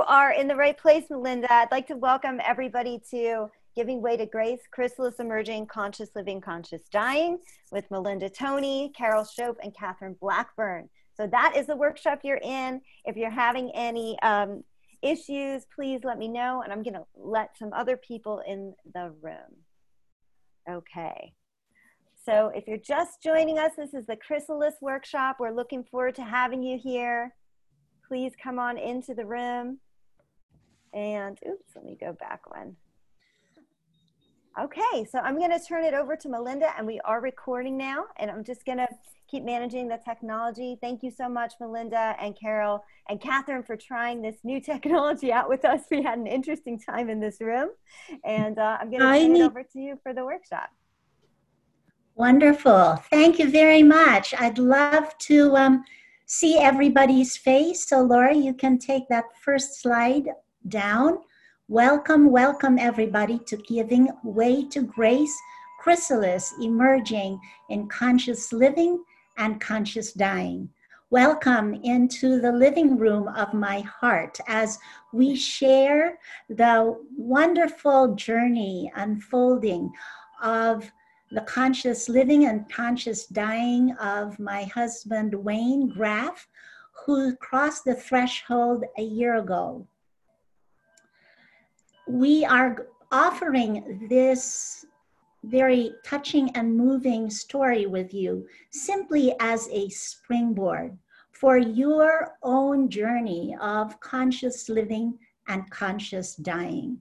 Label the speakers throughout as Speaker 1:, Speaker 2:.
Speaker 1: are in the right place, Melinda. I'd like to welcome everybody to Giving Way to Grace, Chrysalis Emerging, Conscious Living, Conscious Dying with Melinda Toney, Carol Shope, and Catherine Blackburn. So that is the workshop you're in. If you're having any issues, please let me know, and I'm going to let some other people in the room. Okay. So if you're just joining us, this is the Chrysalis workshop. We're looking forward to having you here. Please come on into the room. And oops, let me go back one. Okay, so I'm going to turn it over to Melinda, and we are recording now, and I'm just going to keep managing the technology. Thank you so much, Melinda and Carol and Catherine, for trying this new technology out with us. We had an interesting time in this room, and I'm going to turn it over to you for the workshop.
Speaker 2: Wonderful. Thank you very much. I'd love to see everybody's face. So Laura, you can take that first slide down. Welcome, welcome everybody to Giving Way to Grace, Chrysalis Emerging in Conscious Living and Conscious Dying. Welcome into the living room of my heart as we share the wonderful journey unfolding of the conscious living and conscious dying of my husband, Wayne Graff, who crossed the threshold a year ago. We are offering this very touching and moving story with you simply as a springboard for your own journey of conscious living and conscious dying.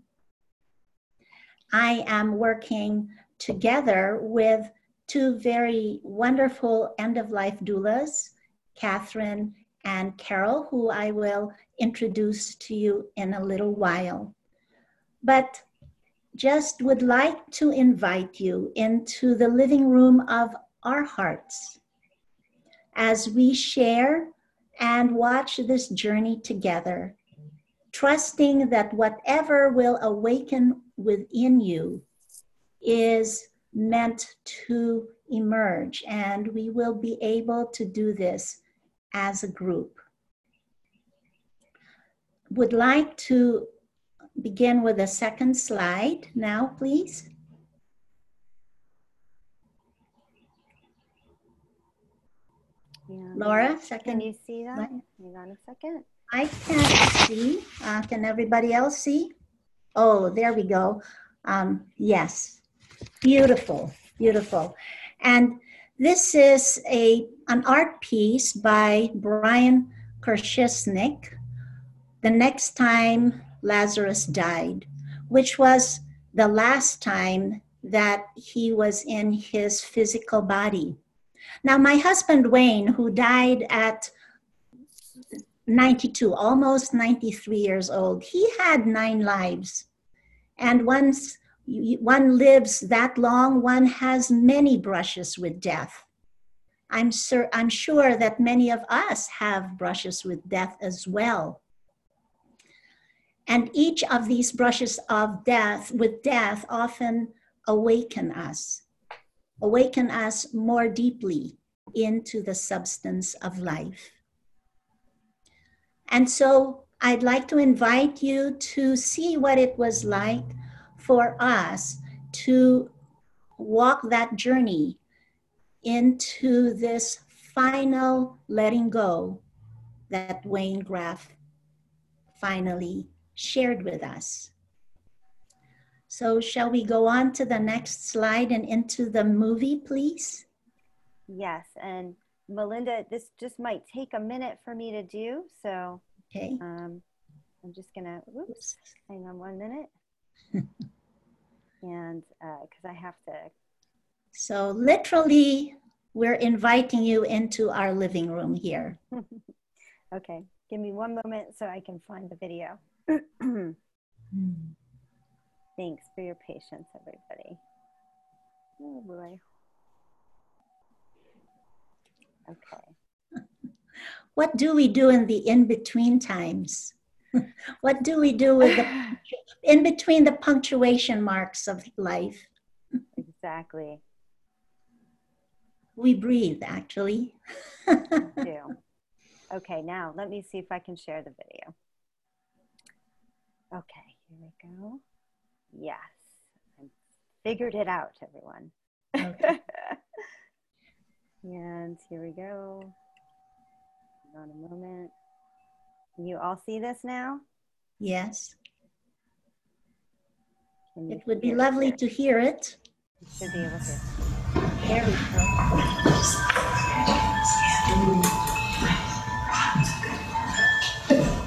Speaker 2: I am working together with two very wonderful end-of-life doulas, Catherine and Carol, who I will introduce to you in a little while. But just would like to invite you into the living room of our hearts as we share and watch this journey together, trusting that whatever will awaken within you is meant to emerge, and we will be able to do this as a group. Would like to begin with the second slide now, please.
Speaker 1: Yeah.
Speaker 2: Laura, second.
Speaker 1: Can you see that? Hang on a second.
Speaker 2: I can't see. Can everybody else see? Oh, there we go. Yes. Beautiful, beautiful. And this is an art piece by Brian Kershesnik, The Next Time Lazarus Died, which was the last time that he was in his physical body. Now, my husband, Wayne, who died at 92, almost 93 years old, he had 9 lives. And once one lives that long, one has many brushes with death. I'm sure that many of us have brushes with death as well. And each of these brushes of death with death often awaken us more deeply into the substance of life. And so I'd like to invite you to see what it was like for us to walk that journey into this final letting go that Wayne Graff finally shared with us. So shall we go on to the next slide and into the movie, please?
Speaker 1: Yes, and Melinda, this just might take a minute for me to do, so
Speaker 2: okay.
Speaker 1: I'm just gonna, whoops, hang on 1 minute. And because I have to.
Speaker 2: So literally, we're inviting you into our living room here.
Speaker 1: Okay, give me 1 moment so I can find the video. Thanks for your patience, everybody. Oh boy. Okay.
Speaker 2: What do we do in the in-between times? What do we do with the in between the punctuation marks of life?
Speaker 1: Exactly.
Speaker 2: We breathe, actually.
Speaker 1: We do. Okay, now let me see if I can share the video. Okay, here we go. Yes, I figured it out, everyone.
Speaker 2: Okay.
Speaker 1: And here we go. Hold on a moment. Can you all see this now?
Speaker 2: Yes.
Speaker 1: It
Speaker 2: would be lovely to hear it.
Speaker 1: You should be able to.
Speaker 2: There we go.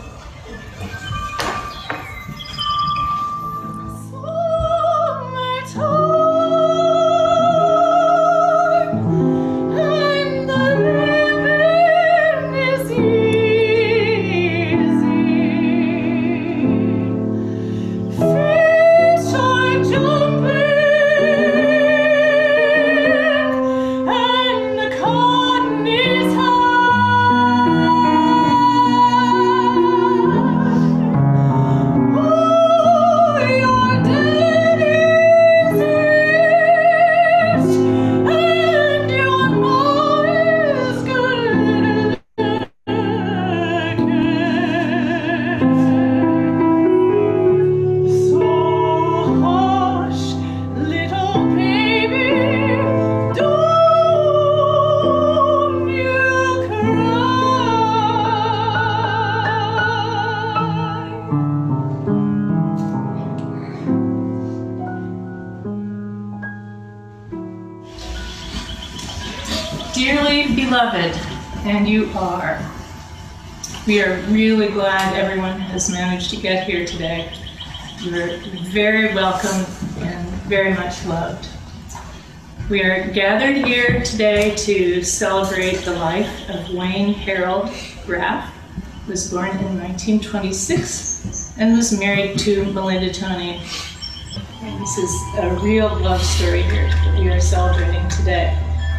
Speaker 3: Dearly beloved, and you are. We are really glad everyone has managed to get here today. You're very welcome and very much loved. We are gathered here today to celebrate the life of Wayne Harold Graff, who was born in 1926 and was married to Melinda Toney. And this is a real love story here that we are celebrating today.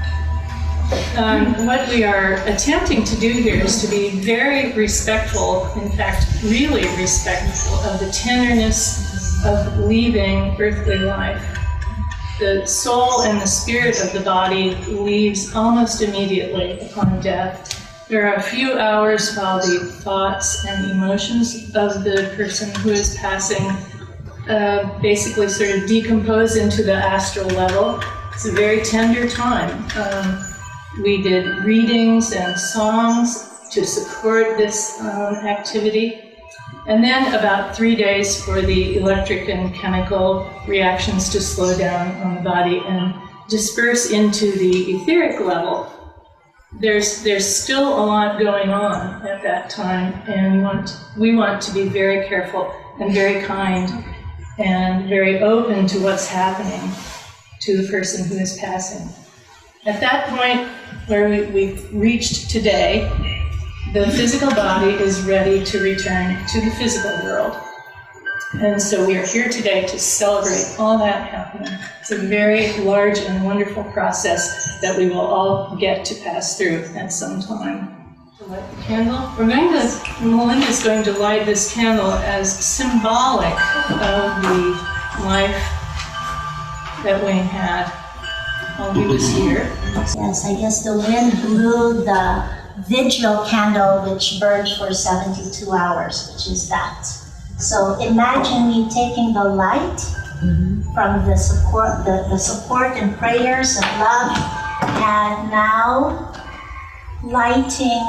Speaker 3: What we are attempting to do here is to be very respectful, in fact, really respectful of the tenderness of leaving earthly life. The soul and the spirit of the body leaves almost immediately upon death. There are a few hours while the thoughts and emotions of the person who is passing basically sort of decompose into the astral level. It's a very tender time. We did readings and songs to support this activity. And then about 3 days for the electric and chemical reactions to slow down on the body and disperse into the etheric level. There's still a lot going on at that time, and we want to be very careful and very kind and very open to what's happening to the person who is passing. At that point where we've reached today, the physical body is ready to return to the physical world. And so we are here today to celebrate all that happening. It's a very large and wonderful process that we will all get to pass through at some time. To light the candle. Melinda's going to light this candle as symbolic of the life that Wayne had while he was here.
Speaker 2: Yes, I guess the wind blew the vigil candle, which burned for 72 hours, which is that. So imagine me taking the light from the support and prayers and love, and now lighting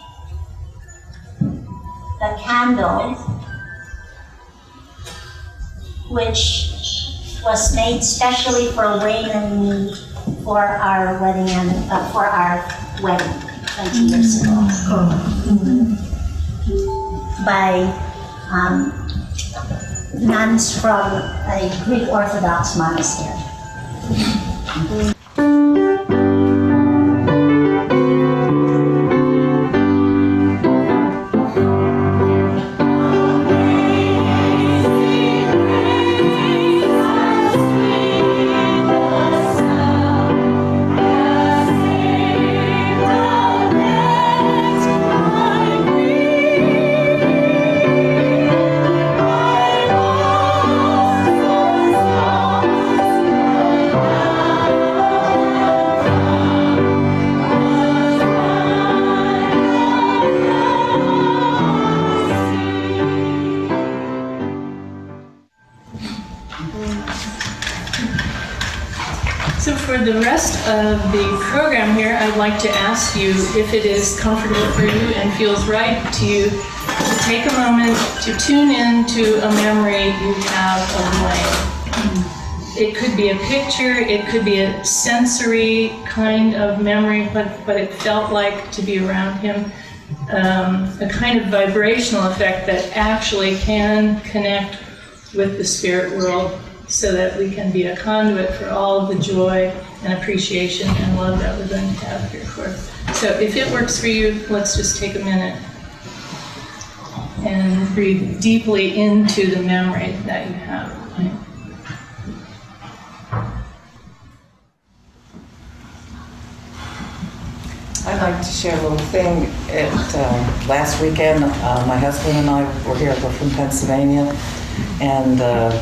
Speaker 2: the candle, which was made specially for Wayne and me for our wedding and for our wedding 20 years ago, by nuns from a Greek Orthodox monastery.
Speaker 3: So for the rest of the program here, I'd like to ask you if it is comfortable for you and feels right to take a moment to tune in to a memory you have of Wayne. It could be a picture, it could be a sensory kind of memory, what it felt like to be around him. A kind of vibrational effect that actually can connect with the spirit world so that we can be a conduit for all of the joy and appreciation and love that we're going to have here for. So if it works for you, let's just take a minute and breathe deeply into the memory that you have.
Speaker 4: I'd like to share a little thing. Last weekend, my husband and I were here, we're from Pennsylvania, and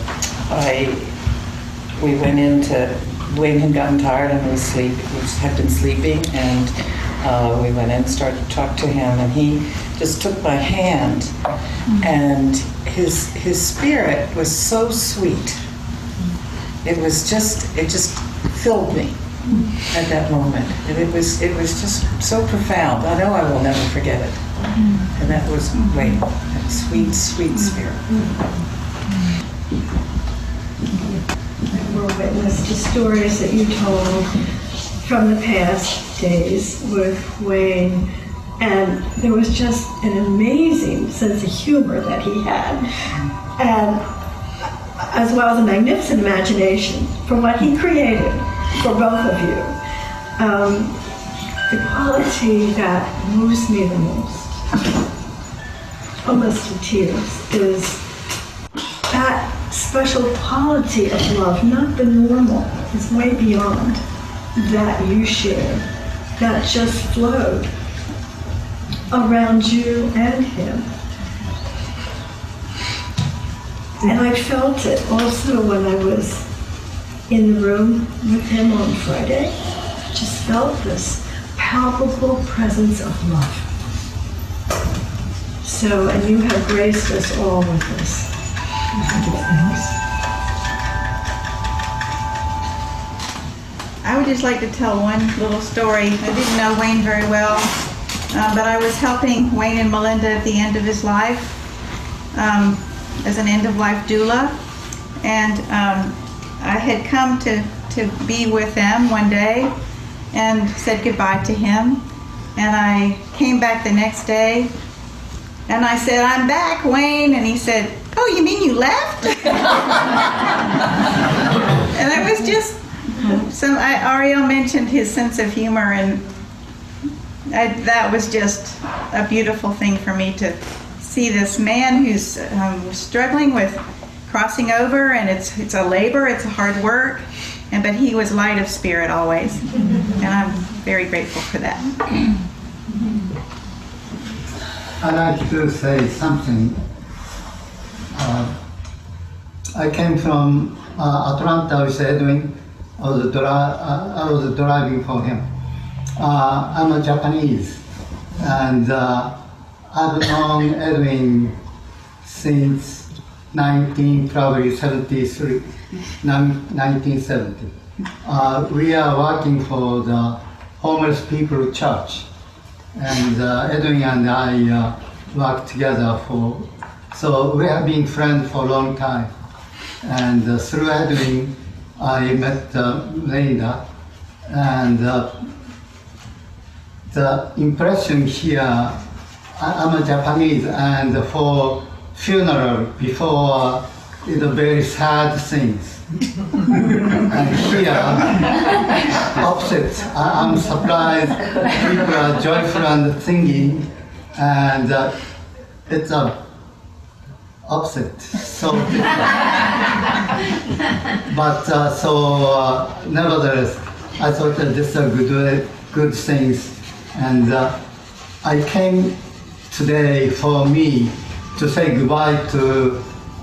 Speaker 4: we went into, Wayne had gotten tired and we had been sleeping, and we went in and started to talk to him, and he just took my hand, and his spirit was so sweet. It just filled me at that moment, and it was just so profound. I know I will never forget it. And that was Wayne, that sweet, sweet spirit.
Speaker 5: We're witness to stories that you told from the past days with Wayne, and there was just an amazing sense of humor that he had, and as well as a magnificent imagination for what he created for both of you. The quality that moves me the most, almost to tears, is that special quality of love, not the normal, it's way beyond that you shared, that just flowed around you and him. And I felt it also when I was in the room with him on Friday. Just felt this palpable presence of love. So, and you have graced us all with this.
Speaker 6: I would just like to tell one little story. I didn't know Wayne very well, but I was helping Wayne and Melinda at the end of his life as an end-of-life doula, and I had come to be with them one day and said goodbye to him, and I came back the next day and I said, "I'm back, Wayne," and he said, "Oh, you mean you left?" And it was just Ariel mentioned his sense of humor, and that was just a beautiful thing for me to see this man who's struggling with crossing over, and it's a labor, it's a hard work, but he was light of spirit always, and I'm very grateful for that.
Speaker 7: I'd like to say something. I came from Atlanta with Edwin. I was driving for him. I'm a Japanese, and I've known Edwin since 1973, 1970. We are working for the Homeless People Church, and Edwin and I work together so we have been friends for a long time. And through Edwin, I met Linda, and the impression here, I'm a Japanese, and for funeral before very sad things. And here, opposite, I'm surprised, people are joyful and singing, and it's a opposite, so but nevertheless, I thought that this is good things, and I came today for me to say goodbye to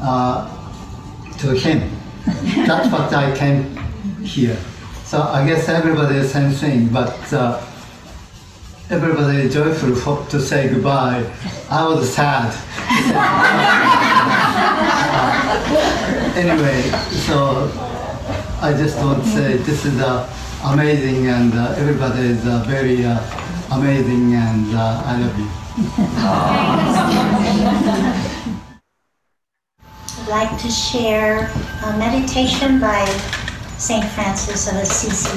Speaker 7: him. That's what I came here. So I guess everybody is the same thing, but everybody is joyful to say goodbye. I was sad. Anyway, so I just want to say this is amazing, and everybody is very amazing, and I love you.
Speaker 2: I'd like to share a meditation by St. Francis of Assisi.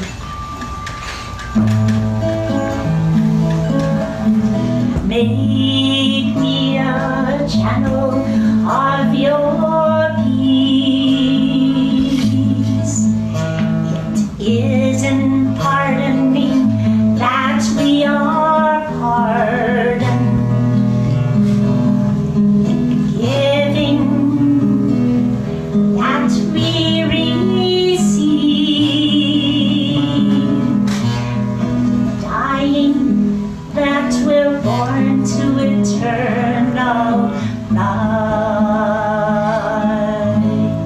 Speaker 2: Make me a channel of your peace. It is in pardoning that we are pardoned. Giving that we receive. Dying that we're born to eternal life.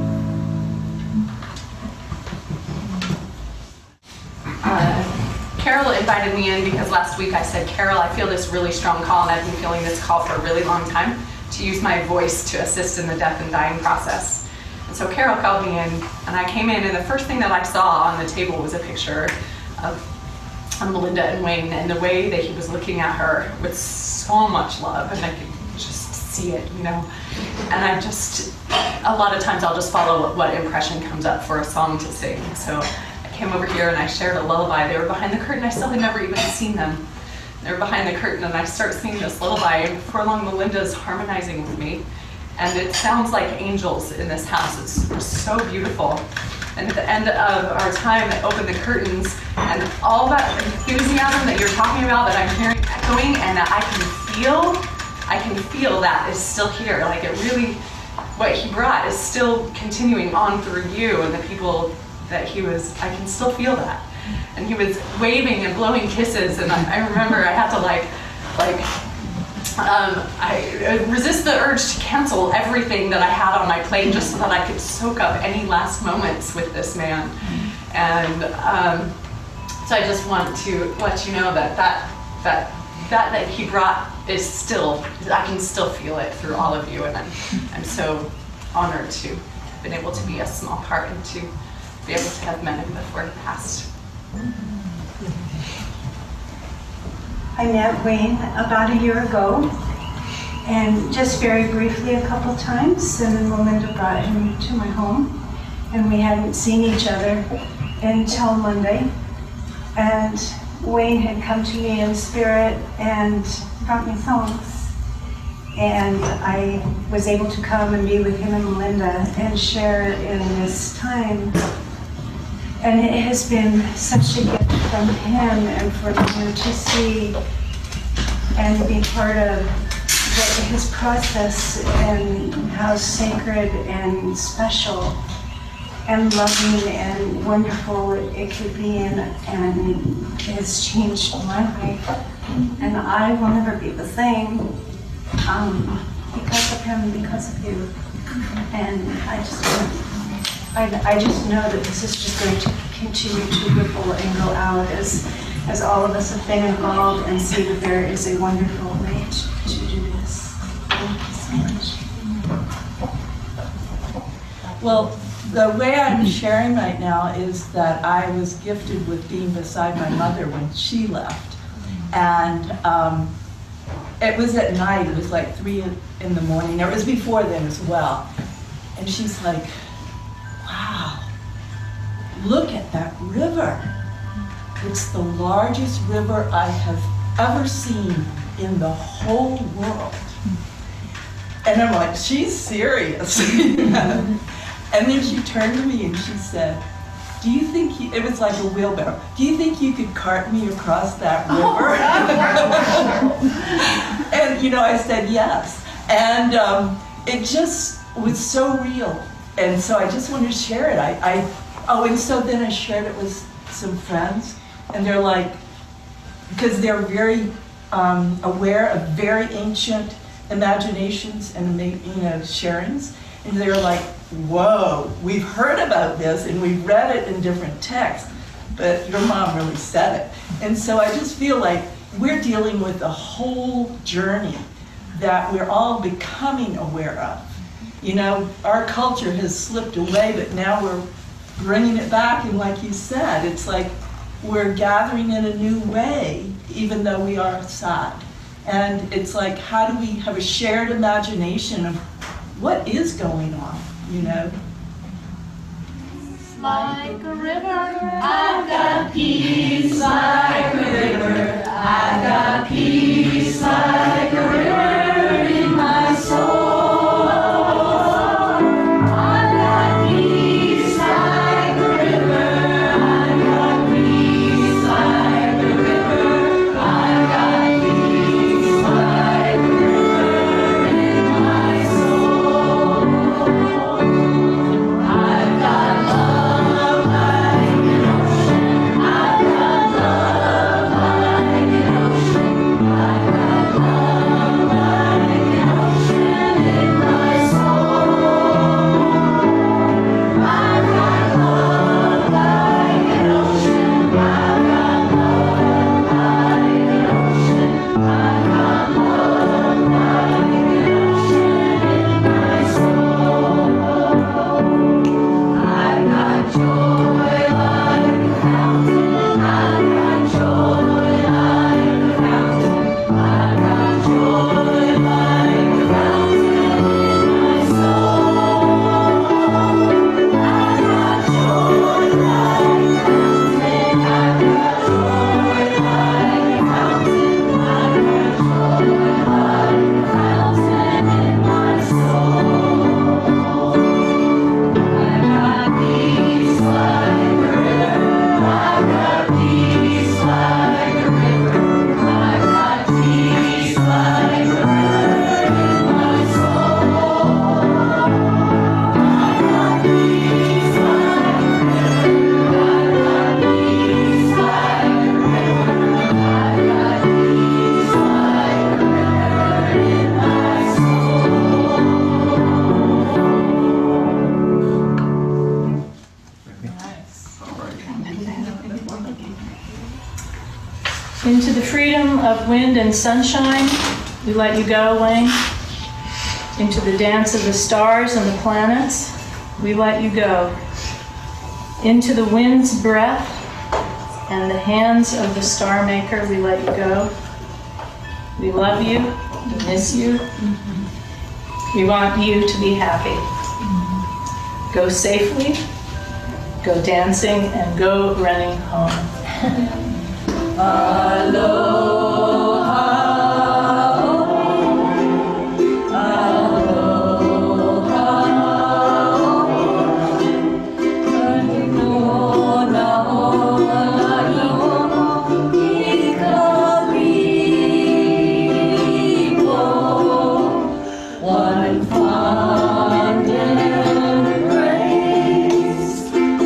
Speaker 8: Carol invited me in because last week I said, Carol, I feel this really strong call, and I've been feeling this call for a really long time, to use my voice to assist in the death and dying process. And so Carol called me in, and I came in, and the first thing that I saw on the table was a picture of Melinda and Wayne, and the way that he was looking at her with so much love, and I could just see it, you know. And I just, a lot of times I'll just follow what impression comes up for a song to sing. So I came over here and I shared a lullaby. They were behind the curtain. I still had never even seen them. They were behind the curtain, and I start singing this lullaby, and before long Melinda's harmonizing with me. And it sounds like angels in this house. It's so beautiful. And at the end of our time, I opened the curtains, and all that enthusiasm that you're talking about that I'm hearing echoing, and that I can feel that is still here. Like, it really, what he brought is still continuing on through you and the people that he was, I can still feel that. And he was waving and blowing kisses, and I remember I had to I resist the urge to cancel everything that I had on my plate just so that I could soak up any last moments with this man. And so I just want to let you know that he brought is still, I can still feel it through all of you, and I'm so honored to have been able to be a small part and to be able to have met him before he passed.
Speaker 5: I met Wayne about a year ago, and just very briefly a couple times, and then Melinda brought him to my home, and we hadn't seen each other until Monday. And Wayne had come to me in spirit and brought me songs, and I was able to come and be with him and Melinda and share in this time. And it has been such a gift from him and for me to see and be part of his process, and how sacred and special and loving and wonderful it could be, and it has changed my life. And I will never be the same because of him, because of you. And I just know that this is just going to continue to ripple and go out as all of us have been involved, and see that there is a wonderful way to do this. Thank you so much.
Speaker 9: Well, the way I'm sharing right now is that I was gifted with being beside my mother when she left. And it was at night, it was like 3 in the morning. It was before then as well. And she's like, wow, look at that river. It's the largest river I have ever seen in the whole world. And I'm like, she's serious. And then she turned to me and she said, do you think it was like a wheelbarrow, do you think you could cart me across that river? And you know, I said yes. And it just was so real. And so I just wanted to share it. And so then I shared it with some friends, and they're like, because they're very aware of very ancient imaginations and sharings, and they're like, whoa, we've heard about this and we've read it in different texts, but your mom really said it. And so I just feel like we're dealing with a whole journey that we're all becoming aware of. You know, our culture has slipped away, but now we're bringing it back, and like you said, it's like we're gathering in a new way, even though we are sad. And it's like, how do we have a shared imagination of what is going on, you know?
Speaker 10: Like a river, I've got peace like a river. I've got peace like a river in my soul. I've got peace like a river. I've got peace like a river. I've got peace like a river in my soul. I've got love like an ocean. I've got love like an ocean. I've got love like an ocean in my soul. I've got love like an ocean. I've got love like an ocean. I've got love like an ocean in my soul. I've got joy like a fountain. I've got joy like a fountain. I've got joy like a fountain in my soul. I've got joy like a fountain. I've got joy like a fountain. I've got joy like a fountain in my soul. I've got peace like a river. I've got peace like a river. I've got peace like a river in my soul. I've got peace like a river. I've got peace like a river. I've got peace like a river in my
Speaker 3: Into the freedom of wind and sunshine, we let you go, Wayne. Into the dance of the stars and the planets, we let you go. Into the wind's breath and the hands of the star maker, we let you go. We love you, we miss you. We want you to be happy. Go safely, go dancing, and go running home.
Speaker 10: One fond embrace.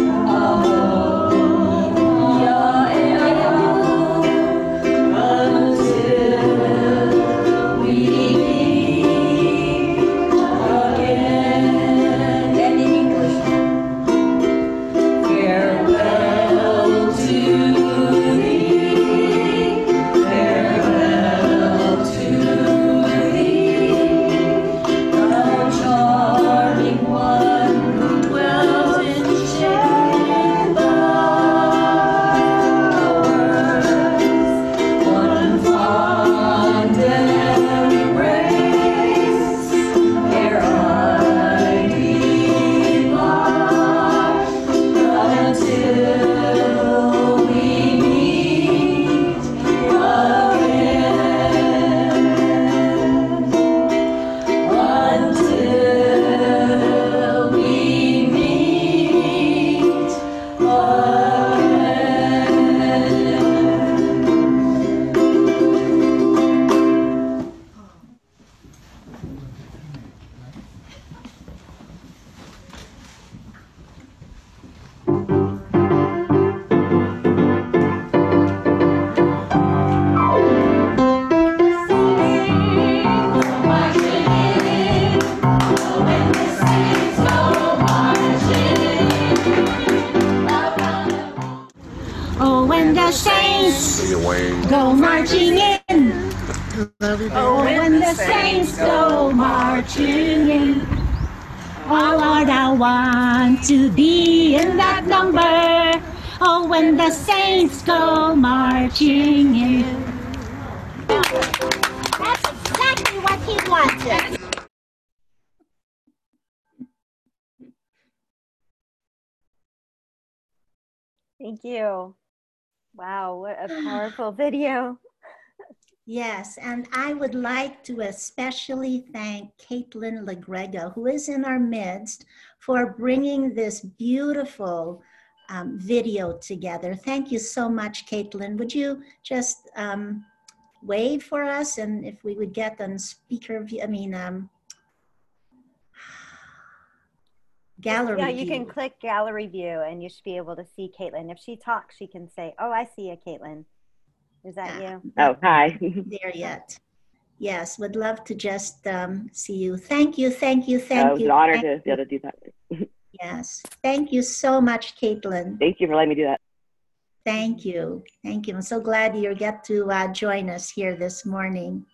Speaker 2: go marching in. Oh, when the saints go marching in, all art thou I want to be in that number. Oh, when the saints go marching in. That's exactly what he wanted.
Speaker 1: Thank you. Wow, what a powerful video.
Speaker 2: Yes, and I would like to especially thank Caitlin LaGrega, who is in our midst, for bringing this beautiful video together. Thank you so much, Caitlin. Would you just wave for us, and if we would get on speaker view, gallery
Speaker 1: Yeah,
Speaker 2: view.
Speaker 1: you can click gallery view and you should be able to see Caitlin. If she talks, she can say, oh, I see you, Caitlin. Is that you?
Speaker 11: Oh, hi.
Speaker 2: There yet. Yes, would love to just see you. Thank you, thank you, thank you.
Speaker 11: It's an honor to be able to do that.
Speaker 2: Yes, thank you so much, Caitlin.
Speaker 11: Thank you for letting me do that.
Speaker 2: Thank you, thank you. I'm so glad you get to join us here this morning.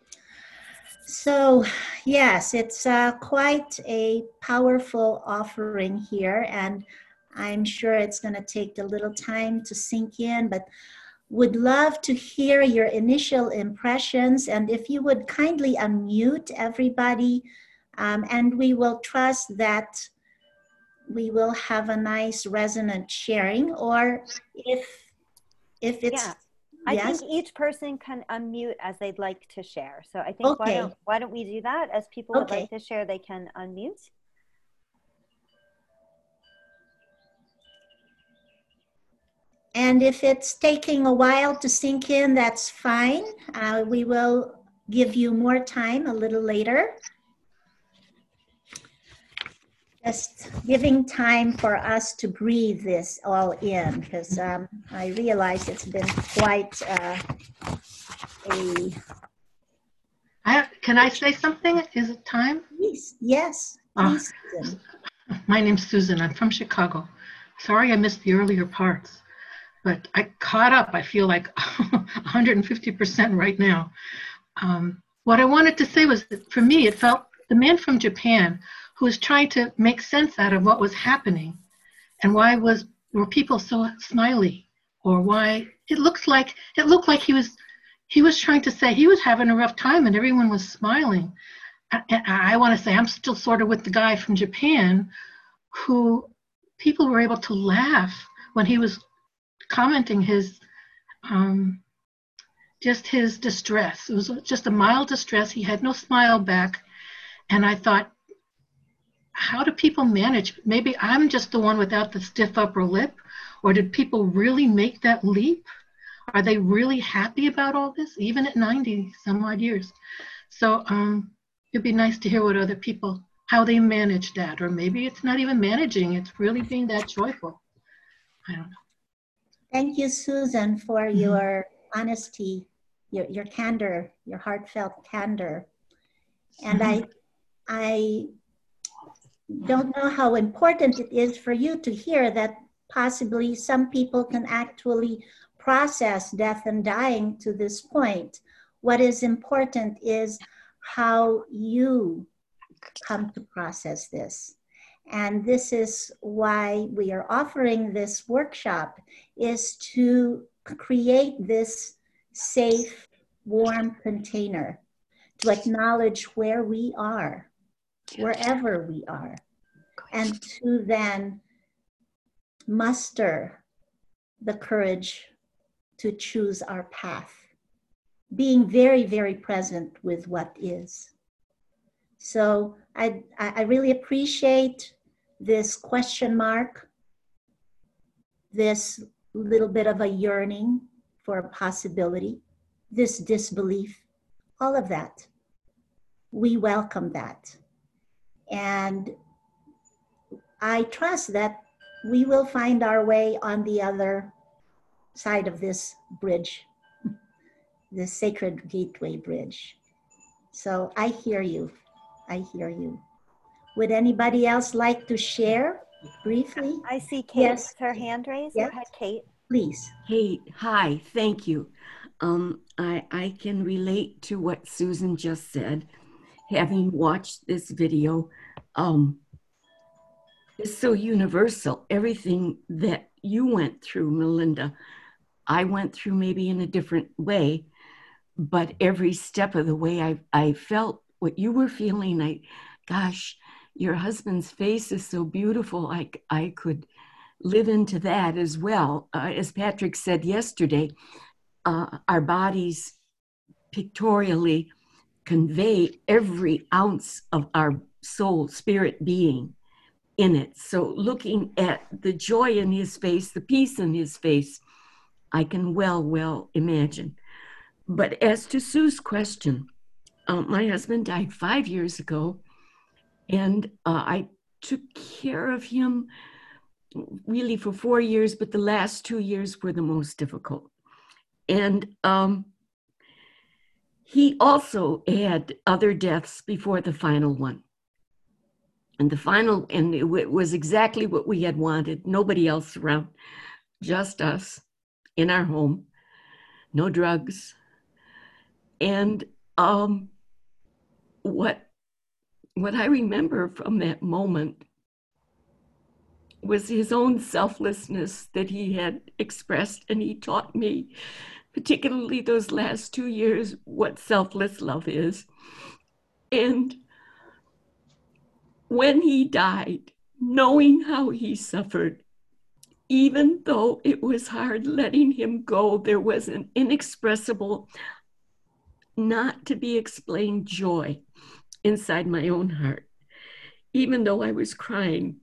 Speaker 2: So, yes, it's quite a powerful offering here, and I'm sure it's going to take a little time to sink in, but would love to hear your initial impressions, and if you would kindly unmute everybody, and we will trust that we will have a nice resonant sharing, or if it's...
Speaker 1: Yeah. I think each person can unmute as they'd like to share. So I think why don't we do that? As people would like to share, they can unmute.
Speaker 2: And if it's taking a while to sink in, that's fine. We will give you more time a little later. Just giving time for us to breathe this all in, because I realize it's been quite
Speaker 12: Can I say something? Is it time?
Speaker 2: Please, yes, please.
Speaker 12: My name's Susan. I'm from Chicago. Sorry I missed the earlier parts, but I caught up. I feel like 150% right now. What I wanted to say was that for me, it felt the man from Japan who was trying to make sense out of what was happening and why were people so smiley, or why it looked like he was trying to say he was having a rough time and everyone was smiling. I want to say I'm still sort of with the guy from Japan who people were able to laugh when he was commenting his just his distress. It was just a mild distress. He had no smile back. And I thought, how do people manage? Maybe I'm just the one without the stiff upper lip, or did people really make that leap? Are they really happy about all this, even at 90 some odd years? So it'd be nice to hear what other people, how they manage that, or maybe it's not even managing, it's really being that joyful. I don't know.
Speaker 2: Thank you, Susan, for your honesty, your candor, your heartfelt candor. And I don't know how important it is for you to hear that possibly some people can actually process death and dying to this point. What is important is how you come to process this. And this is why we are offering this workshop, is to create this safe, warm container to acknowledge where we are, wherever we are, and to then muster the courage to choose our path, being very, very present with what is. So I really appreciate this question mark, this little bit of a yearning for a possibility, this disbelief, all of that. We welcome that. And I trust that we will find our way on the other side of this bridge, this sacred gateway bridge. So I hear you. I hear you. Would anybody else like to share briefly?
Speaker 1: I see Kate
Speaker 2: Yes.
Speaker 1: with her hand raised.
Speaker 2: Yes.
Speaker 1: Go ahead, Kate.
Speaker 2: Please.
Speaker 13: Hey, hi, thank you. I can relate to what Susan just said. Having watched this video, is so universal. Everything that you went through, Melinda, I went through maybe in a different way, but every step of the way I felt what you were feeling. Gosh, your husband's face is so beautiful. I could live into that as well. As Patrick said yesterday, our bodies pictorially convey every ounce of our soul, spirit being in it. So looking at the joy in his face, the peace in his face, I can well imagine. But as to Sue's question, my husband died 5 years ago, and I took care of him really for 4 years, but the last 2 years were the most difficult. And he also had other deaths before the final one. And it was exactly what we had wanted. Nobody else around, just us in our home, no drugs. And what I remember from that moment was his own selflessness that he had expressed, and he taught me, particularly those last 2 years, what selfless love is. And when he died, knowing how he suffered, even though it was hard letting him go, there was an inexpressible, not to be explained joy inside my own heart. Even though I was crying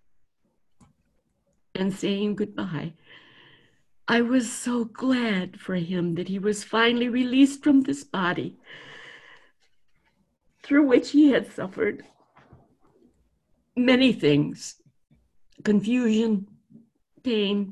Speaker 13: and saying goodbye, I was so glad for him that he was finally released from this body through which he had suffered many things: confusion, pain,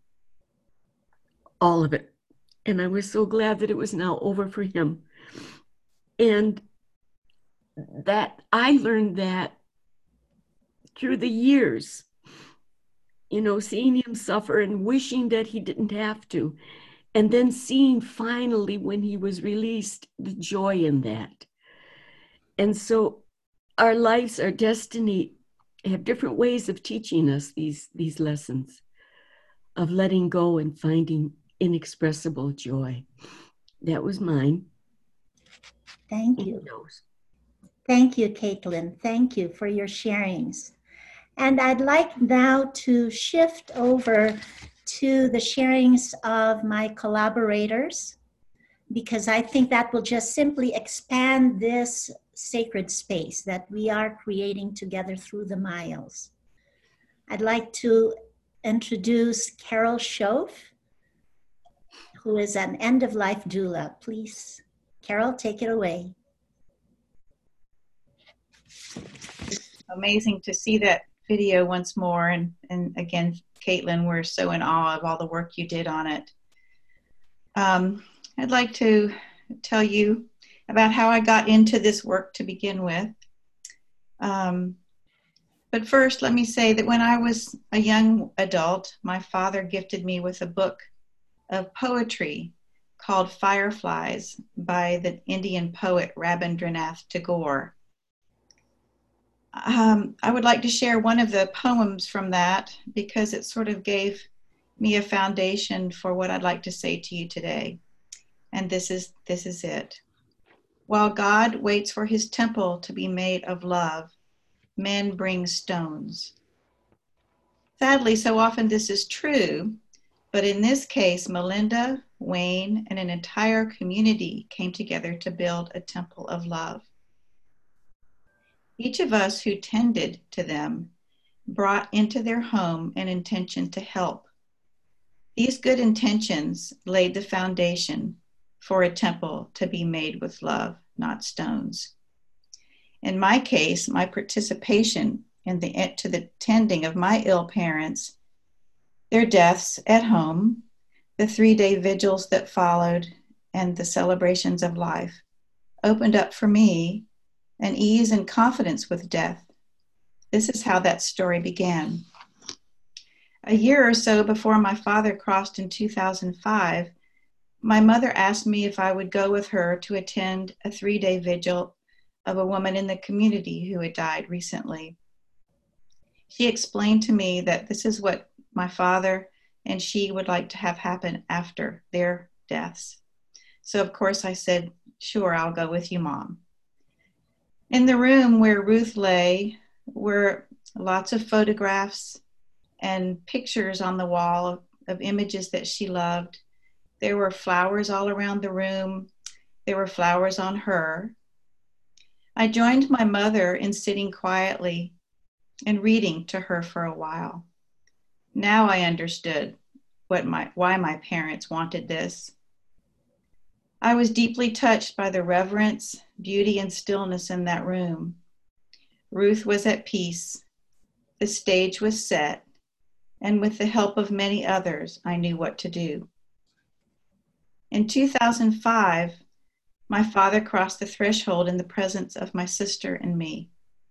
Speaker 13: all of it. And I was so glad that it was now over for him. And that I learned that through the years, seeing him suffer and wishing that he didn't have to, and then seeing finally when he was released, the joy in that. And so our lives, our destiny, have different ways of teaching us these lessons of letting go and finding inexpressible joy. That was mine.
Speaker 2: Thank you. Thank you, Caitlin. Thank you for your sharings. And I'd like now to shift over to the sharings of my collaborators, because I think that will just simply expand this sacred space that we are creating together through the miles. I'd like to introduce Carol Schoaf, who is an end-of-life doula. Please, Carol, take it away.
Speaker 6: It's amazing to see that video once more. And again, Caitlin, we're so in awe of all the work you did on it. I'd like to tell you about how I got into this work to begin with. But first, let me say that when I was a young adult, my father gifted me with a book of poetry called Fireflies by the Indian poet Rabindranath Tagore. I would like to share one of the poems from that because it sort of gave me a foundation for what I'd like to say to you today. And this is it. While God waits for his temple to be made of love, men bring stones. Sadly, so often this is true, but in this case, Melinda, Wayne, and an entire community came together to build a temple of love. Each of us who tended to them brought into their home an intention to help. These good intentions laid the foundation for a temple to be made with love, not stones. In my case, my participation to the tending of my ill parents, their deaths at home, the 3-day vigils that followed, and the celebrations of life opened up for me an ease and confidence with death. This is how that story began. A year or so before my father crossed in 2005, my mother asked me if I would go with her to attend a 3-day vigil of a woman in the community who had died recently. She explained to me that this is what my father and she would like to have happen after their deaths. So of course I said, sure, I'll go with you, Mom. In the room where Ruth lay were lots of photographs and pictures on the wall of images that she loved. There were flowers all around the room. There were flowers on her. I joined my mother in sitting quietly and reading to her for a while. Now I understood why my parents wanted this. I was deeply touched by the reverence, beauty, and stillness in that room. Ruth was at peace. The stage was set, and with the help of many others, I knew what to do. In 2005, my father crossed the threshold in the presence of my sister and me.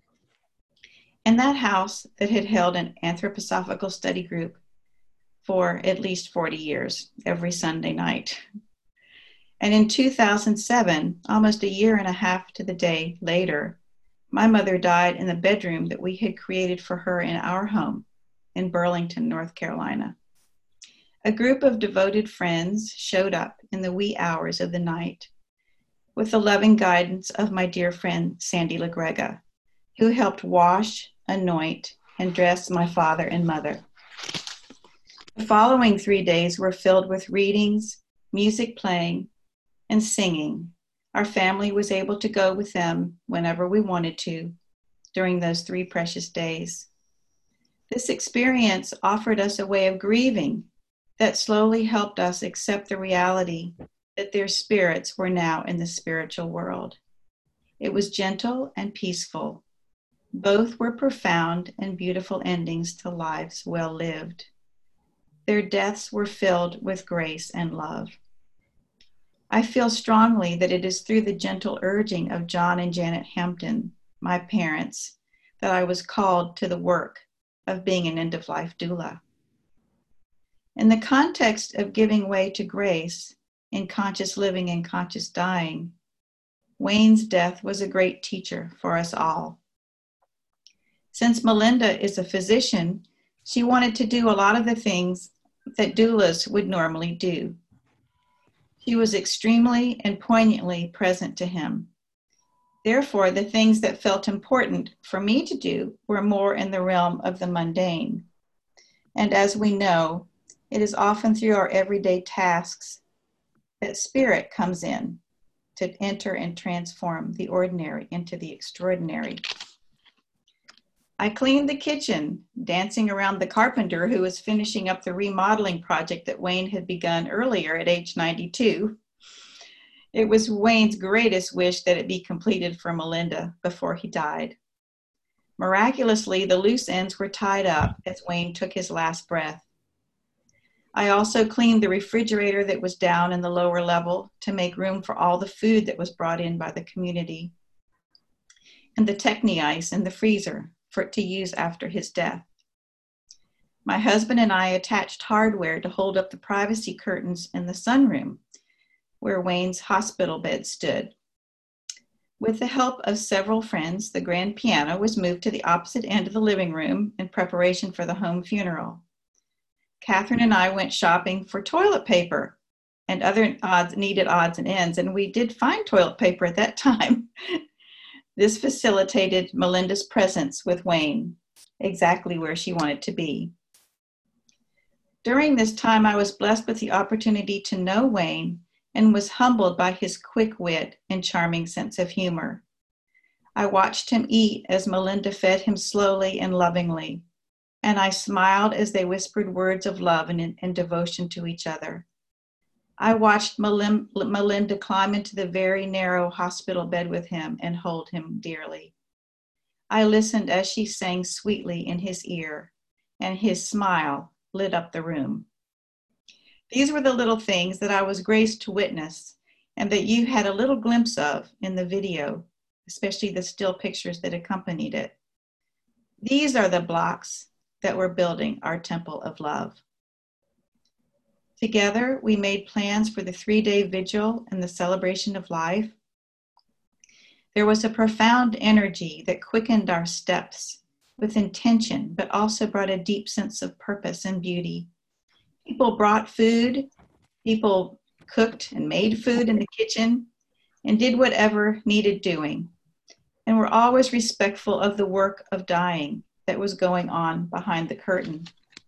Speaker 6: In that house that had held an anthroposophical study group for at least 40 years, every Sunday night. And in 2007, almost a year and a half to the day later, my mother died in the bedroom that we had created for her in our home in Burlington, North Carolina. A group of devoted friends showed up in the wee hours of the night with the loving guidance of my dear friend, Sandy LaGrega, who helped wash, anoint, and dress my father and mother. The following 3 days were filled with readings, music playing, and singing. Our family was able to go with them whenever we wanted to during those 3 precious days. This experience offered us a way of grieving that slowly helped us accept the reality that their spirits were now in the spiritual world. It was gentle and peaceful. Both were profound and beautiful endings to lives well lived. Their deaths were filled with grace and love. I feel strongly that it is through the gentle urging of John and Janet Hampton, my parents, that I was called to the work of being an end-of-life doula. In the context of giving way to grace in conscious living and conscious dying, Wayne's death was a great teacher for us all. Since Melinda is a physician, she wanted to do a lot of the things that doulas would normally do. She was extremely and poignantly present to him. Therefore, the things that felt important for me to do were more in the realm of the mundane. And as we know, it is often through our everyday tasks that spirit comes in to enter and transform the ordinary into the extraordinary. I cleaned the kitchen, dancing around the carpenter who was finishing up the remodeling project that Wayne had begun earlier at age 92. It was Wayne's greatest wish that it be completed for Melinda before he died. Miraculously, the loose ends were tied up as Wayne took his last breath. I also cleaned the refrigerator that was down in the lower level to make room for all the food that was brought in by the community, and the Techni ice in the freezer for it to use after his death. My husband and I attached hardware to hold up the privacy curtains in the sunroom where Wayne's hospital bed stood. With the help of several friends, the grand piano was moved to the opposite end of the living room in preparation for the home funeral. Catherine and I went shopping for toilet paper and other needed odds and ends, and we did find toilet paper at that time. This facilitated Melinda's presence with Wayne, exactly where she wanted to be. During this time, I was blessed with the opportunity to know Wayne and was humbled by his quick wit and charming sense of humor. I watched him eat as Melinda fed him slowly and lovingly, and I smiled as they whispered words of love and devotion to each other. I watched Melinda climb into the very narrow hospital bed with him and hold him dearly. I listened as she sang sweetly in his ear, and his smile lit up the room. These were the little things that I was graced to witness and that you had a little glimpse of in the video, especially the still pictures that accompanied it. These are the blocks that were building our temple of love. Together, we made plans for the 3-day vigil and the celebration of life. There was a profound energy that quickened our steps with intention, but also brought a deep sense of purpose and beauty. People brought food, people cooked and made food in the kitchen, and did whatever needed doing, and were always respectful of the work of dying that was going on behind the curtain.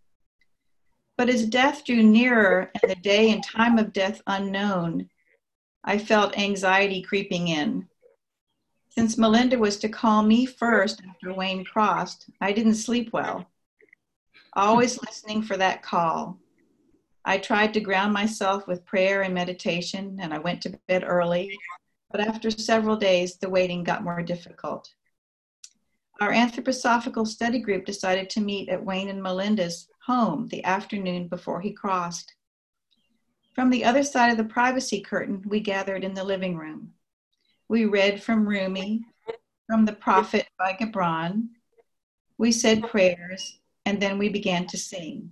Speaker 6: But as death drew nearer and the day and time of death unknown, I felt anxiety creeping in. Since Melinda was to call me first after Wayne crossed, I didn't sleep well, always listening for that call. I tried to ground myself with prayer and meditation, and I went to bed early, but after several days, the waiting got more difficult. Our anthroposophical study group decided to meet at Wayne and Melinda's home the afternoon before he crossed. From the other side of the privacy curtain, we gathered in the living room. We read from Rumi, from the Prophet by Gibran. We said prayers, and then we began to sing.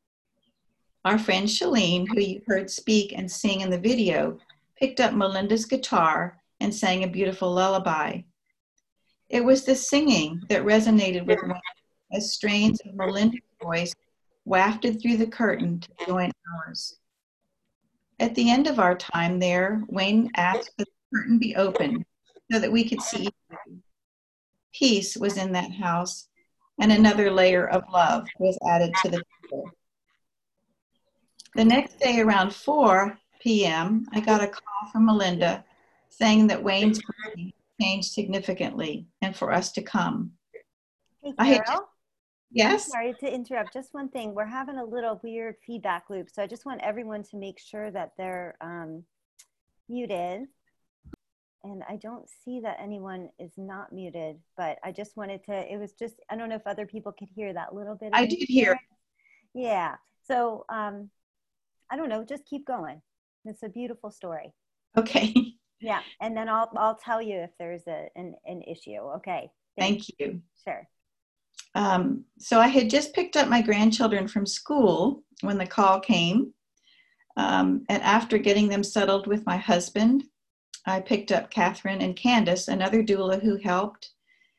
Speaker 6: Our friend Shalene, who you heard speak and sing in the video, picked up Melinda's guitar and sang a beautiful lullaby. It was the singing that resonated with Wayne as strains of Melinda's voice wafted through the curtain to join ours. At the end of our time there, Wayne asked that the curtain be opened so that we could see each other. Peace was in that house, and another layer of love was added to the table. The next day around 4 p.m., I got a call from Melinda saying that Wayne's body changed significantly and for us to come.
Speaker 1: Hey, Carol?
Speaker 6: Yes?
Speaker 1: I'm sorry to interrupt. Just one thing. We're having a little weird feedback loop, so I just want everyone to make sure that they're muted. And I don't see that anyone is not muted, but I just wanted to, it was just, I don't know if other people could hear that little bit.
Speaker 6: I did hear.
Speaker 1: Yeah. So I don't know, just keep going. It's a beautiful story.
Speaker 6: Okay.
Speaker 1: Yeah. And then I'll tell you if there's an issue. Okay.
Speaker 6: Thank you.
Speaker 1: Sure.
Speaker 6: So I had just picked up my grandchildren from school when the call came. And after getting them settled with my husband, I picked up Catherine and Candace, another doula who helped,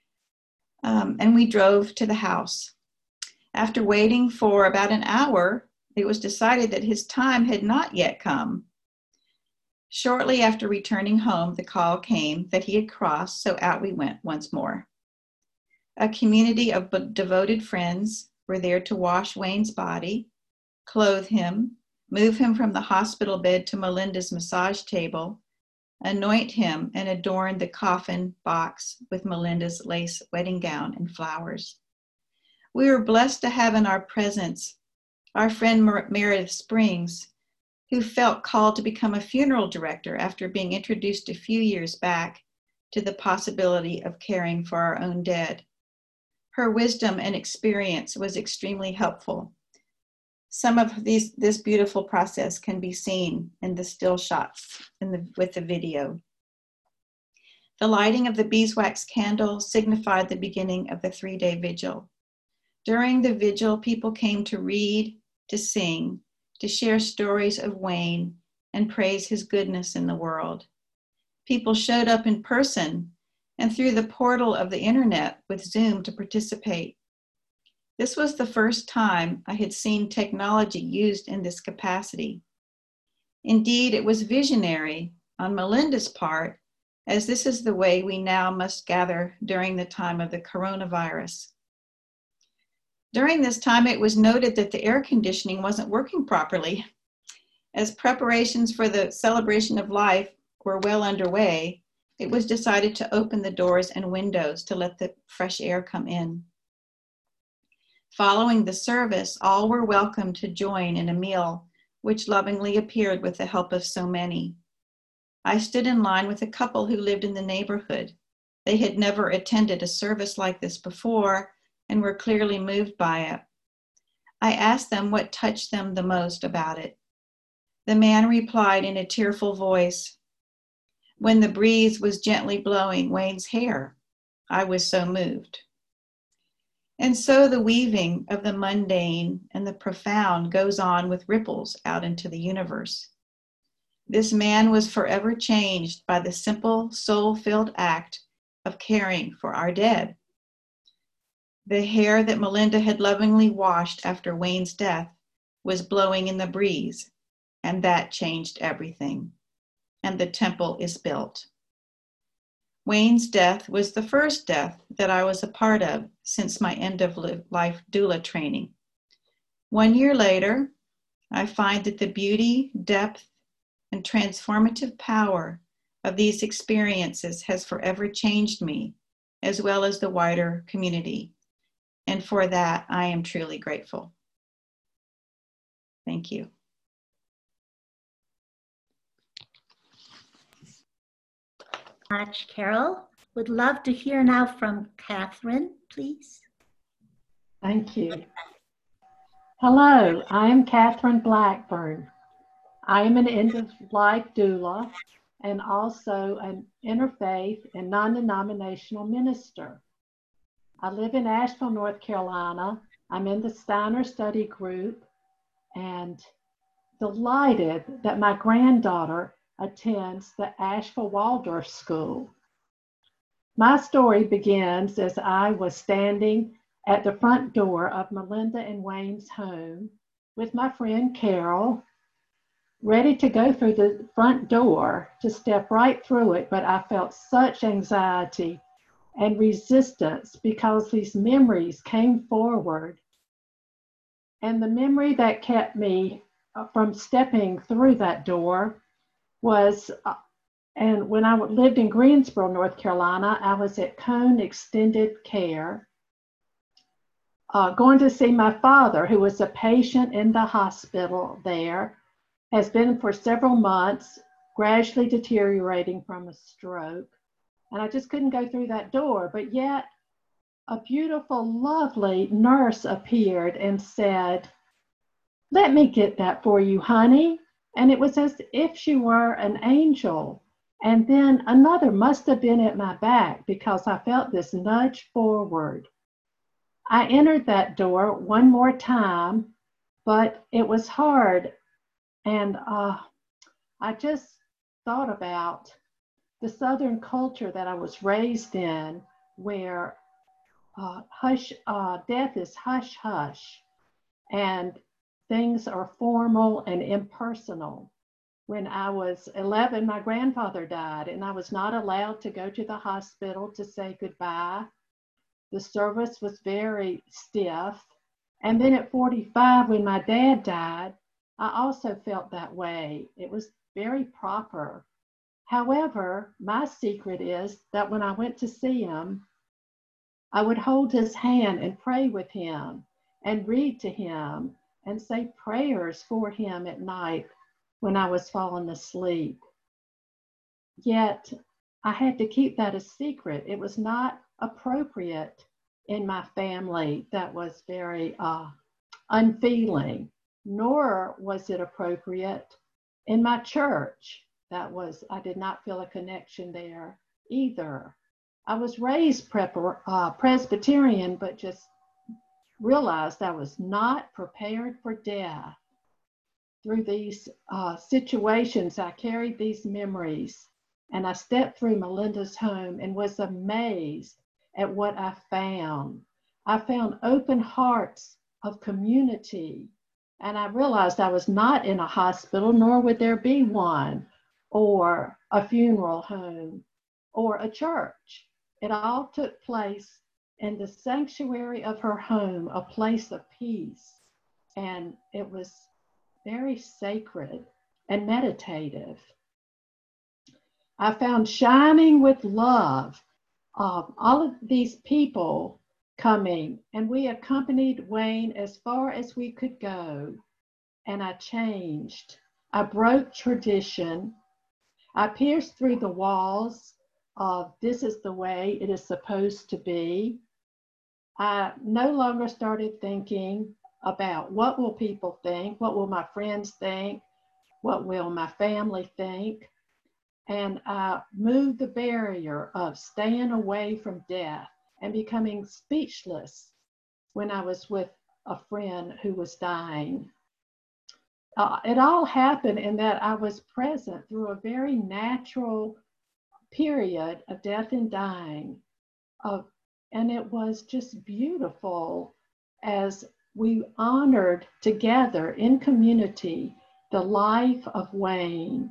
Speaker 6: and we drove to the house. After waiting for about an hour, it was decided that his time had not yet come. Shortly after returning home, the call came that he had crossed, so out we went once more. A community of devoted friends were there to wash Wayne's body, clothe him, move him from the hospital bed to Melinda's massage table, anoint him, and adorn the coffin box with Melinda's lace wedding gown and flowers. We were blessed to have in our presence our friend Meredith Springs, who felt called to become a funeral director after being introduced a few years back to the possibility of caring for our own dead. Her wisdom and experience was extremely helpful. Some of this beautiful process can be seen in the still shots with the video. The lighting of the beeswax candle signified the beginning of the 3-day vigil. During the vigil, people came to read, to sing, to share stories of Wayne and praise his goodness in the world. People showed up in person and through the portal of the internet with Zoom to participate. This was the first time I had seen technology used in this capacity. Indeed, it was visionary on Melinda's part, as this is the way we now must gather during the time of the coronavirus. During this time, it was noted that the air conditioning wasn't working properly. As preparations for the celebration of life were well underway, it was decided to open the doors and windows to let the fresh air come in. Following the service, all were welcome to join in a meal, which lovingly appeared with the help of so many. I stood in line with a couple who lived in the neighborhood. They had never attended a service like this before and were clearly moved by it. I asked them what touched them the most about it. The man replied in a tearful voice, "When the breeze was gently blowing Wayne's hair, I was so moved." And so the weaving of the mundane and the profound goes on with ripples out into the universe. This man was forever changed by the simple, soul-filled act of caring for our dead. The hair that Melinda had lovingly washed after Wayne's death was blowing in the breeze, and that changed everything. And the temple is built. Wayne's death was the first death that I was a part of since my end-of-life doula training. 1 year later, I find that the beauty, depth, and transformative power of these experiences has forever changed me, as well as the wider community. And for that, I am truly grateful. Thank you.
Speaker 2: Much, Carol. Would love to hear now from Catherine, please.
Speaker 14: Thank you. Hello, I am Catherine Blackburn. I am an end-of-life doula and also an interfaith and non-denominational minister. I live in Asheville, North Carolina. I'm in the Steiner Study Group and delighted that my granddaughter attends the Asheville Waldorf School. My story begins as I was standing at the front door of Melinda and Wayne's home with my friend Carol, ready to go through the front door to step right through it, but I felt such anxiety and resistance because these memories came forward. And the memory that kept me from stepping through that door was, and when I lived in Greensboro, North Carolina, I was at Cone Extended Care, going to see my father, who was a patient in the hospital there, has been for several months, gradually deteriorating from a stroke. And I just couldn't go through that door, but yet a beautiful, lovely nurse appeared and said, "Let me get that for you, honey." And it was as if she were an angel. And then another must have been at my back because I felt this nudge forward. I entered that door one more time, but it was hard. And I just thought about the Southern culture that I was raised in, where death is hush hush, and things are formal and impersonal. When I was 11, my grandfather died, and I was not allowed to go to the hospital to say goodbye. The service was very stiff. And then at 45, when my dad died, I also felt that way. It was very proper. However, my secret is that when I went to see him, I would hold his hand and pray with him and read to him and say prayers for him at night when I was falling asleep. Yet I had to keep that a secret. It was not appropriate in my family that was very unfeeling, nor was it appropriate in my church. I did not feel a connection there either. I was raised Presbyterian, but just realized I was not prepared for death. Through these situations, I carried these memories, and I stepped through Melinda's home and was amazed at what I found. I found open hearts of community, and I realized I was not in a hospital, nor would there be one, or a funeral home, or a church. It all took place in the sanctuary of her home, a place of peace, and it was very sacred and meditative. I found shining with love all of these people coming, and we accompanied Wayne as far as we could go, and I changed. I broke tradition. I pierced through the walls of this is the way it is supposed to be. I no longer started thinking about what will people think, what will my friends think, what will my family think. And I moved the barrier of staying away from death and becoming speechless when I was with a friend who was dying. It all happened in that I was present through a very natural period of death and dying, of And it was just beautiful as we honored together in community the life of Wayne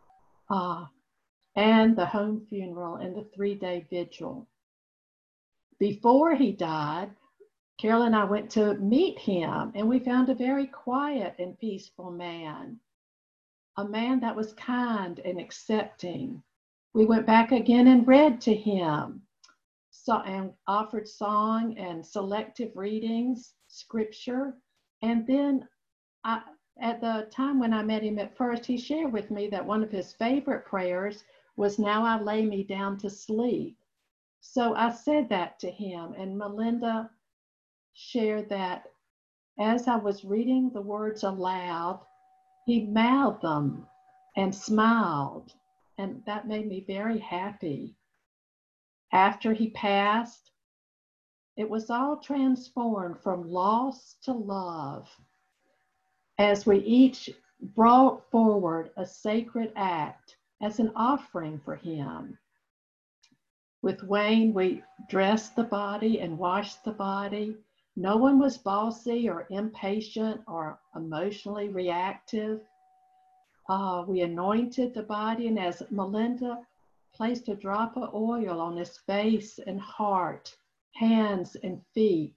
Speaker 14: and the home funeral and the 3-day vigil. Before he died, Carol and I went to meet him, and we found a very quiet and peaceful man, a man that was kind and accepting. We went back again and read to him, and offered song and selective readings, scripture. And then at the time when I met him at first, he shared with me that one of his favorite prayers was, "Now I lay me down to sleep." So I said that to him, and Melinda shared that as I was reading the words aloud, he mouthed them and smiled, and that made me very happy. After he passed, it was all transformed from loss to love as we each brought forward a sacred act as an offering for him. With Wayne, we dressed the body and washed the body. No one was bossy or impatient or emotionally reactive. We anointed the body, and as Melinda placed a drop of oil on his face and heart, hands and feet,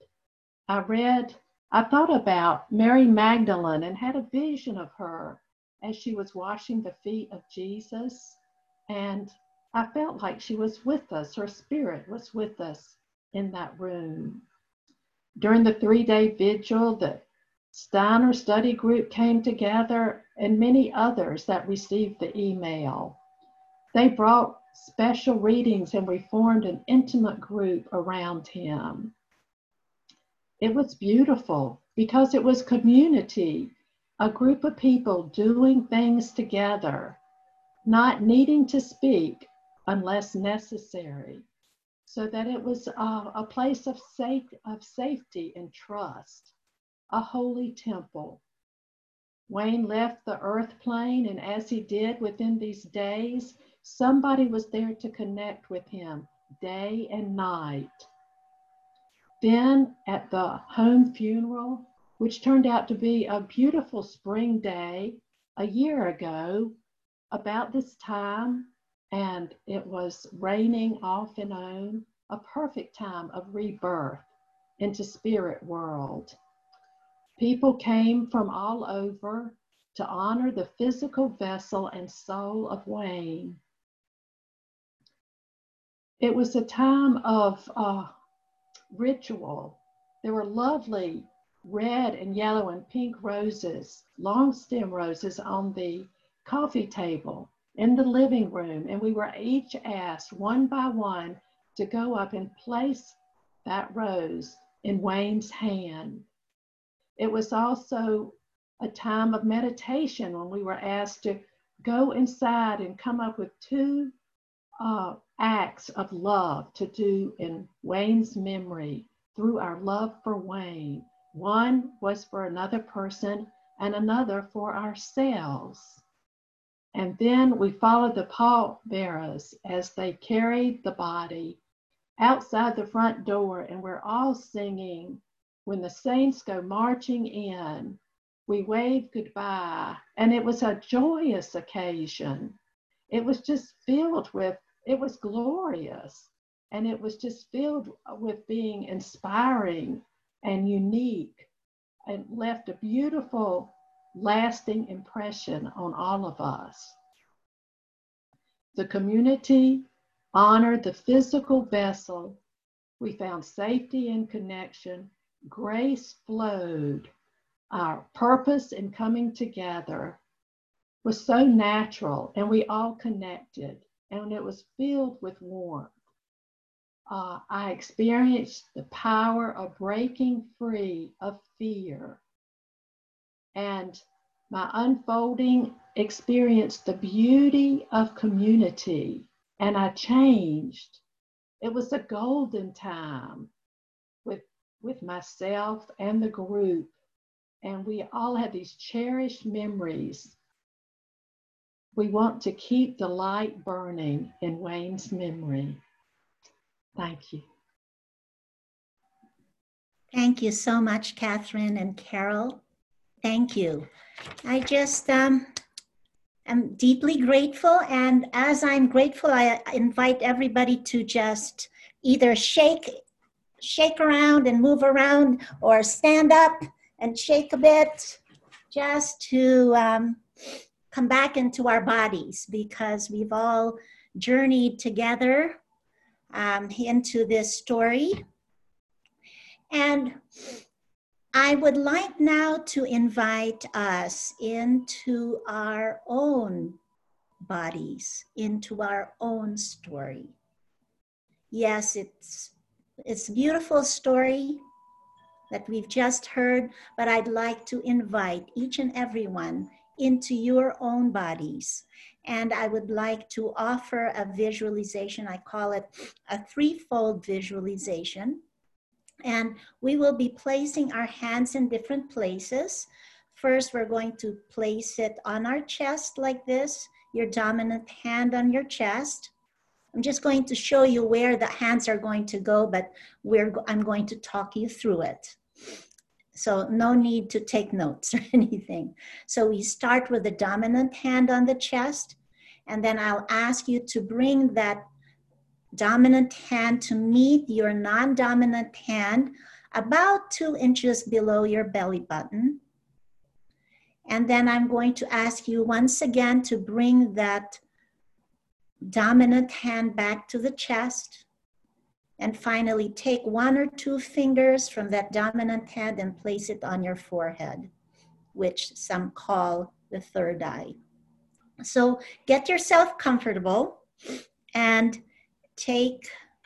Speaker 14: I thought about Mary Magdalene and had a vision of her as she was washing the feet of Jesus. And I felt like she was with us, her spirit was with us in that room. During the 3-day vigil, the Steiner study group came together, and many others that received the email. They brought special readings, and we formed an intimate group around him. It was beautiful because it was community, a group of people doing things together, not needing to speak unless necessary, so that it was a place of safety and trust, a holy temple. Wayne left the earth plane, and as he did within these days, somebody was there to connect with him day and night. Then at the home funeral, which turned out to be a beautiful spring day a year ago, about this time, and it was raining off and on, a perfect time of rebirth into spirit world. People came from all over to honor the physical vessel and soul of Wayne. It was a time of ritual. There were lovely red and yellow and pink roses, long stem roses on the coffee table in the living room, and we were each asked one by one to go up and place that rose in Wayne's hand. It was also a time of meditation when we were asked to go inside and come up with 2 acts of love to do in Wayne's memory through our love for Wayne. One was for another person and another for ourselves. And then we followed the pallbearers as they carried the body outside the front door, and we're all singing, "When the saints go marching in, we wave goodbye." And it was a joyous occasion. It was just filled with, it was glorious. And it was just filled with being inspiring and unique, and left a beautiful, lasting impression on all of us. The community honored the physical vessel. We found safety and connection. Grace flowed. Our purpose in coming together was so natural, and we all connected, and it was filled with warmth. I experienced the power of breaking free of fear, and my unfolding experienced the beauty of community, and I changed. It was a golden time with myself and the group, and we all have these cherished memories. We want to keep the light burning in Wayne's memory. Thank you.
Speaker 2: Thank you so much, Catherine and Carol. Thank you. I just am deeply grateful, and as I'm grateful, I invite everybody to just either shake around and move around, or stand up and shake a bit, just to come back into our bodies, because we've all journeyed together into this story. And I would like now to invite us into our own bodies, into our own story. Yes, it's a beautiful story that we've just heard, but I'd like to invite each and everyone into your own bodies. And I would like to offer a visualization. I call it a threefold visualization. And we will be placing our hands in different places. First, we're going to place it on our chest like this, your dominant hand on your chest. I'm just going to show you where the hands are going to go, but I'm going to talk you through it. So no need to take notes or anything. So we start with the dominant hand on the chest, and then I'll ask you to bring that dominant hand to meet your non-dominant hand about 2 inches below your belly button. And then I'm going to ask you once again to bring that dominant hand back to the chest. And finally, take 1 or 2 fingers from that dominant hand and place it on your forehead, which some call the third eye. So get yourself comfortable and take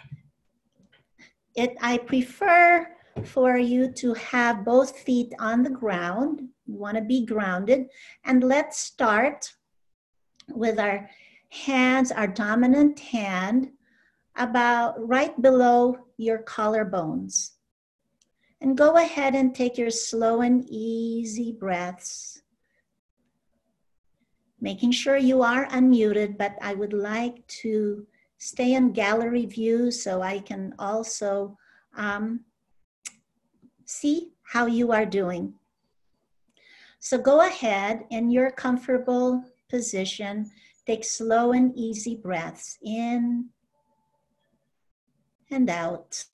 Speaker 2: it. I prefer for you to have both feet on the ground. You want to be grounded. And let's start with our hands, our dominant hand, about right below your collarbones. And go ahead and take your slow and easy breaths, making sure you are unmuted, but I would like to stay in gallery view so I can also see how you are doing. So go ahead in your comfortable position, take slow and easy breaths in and out,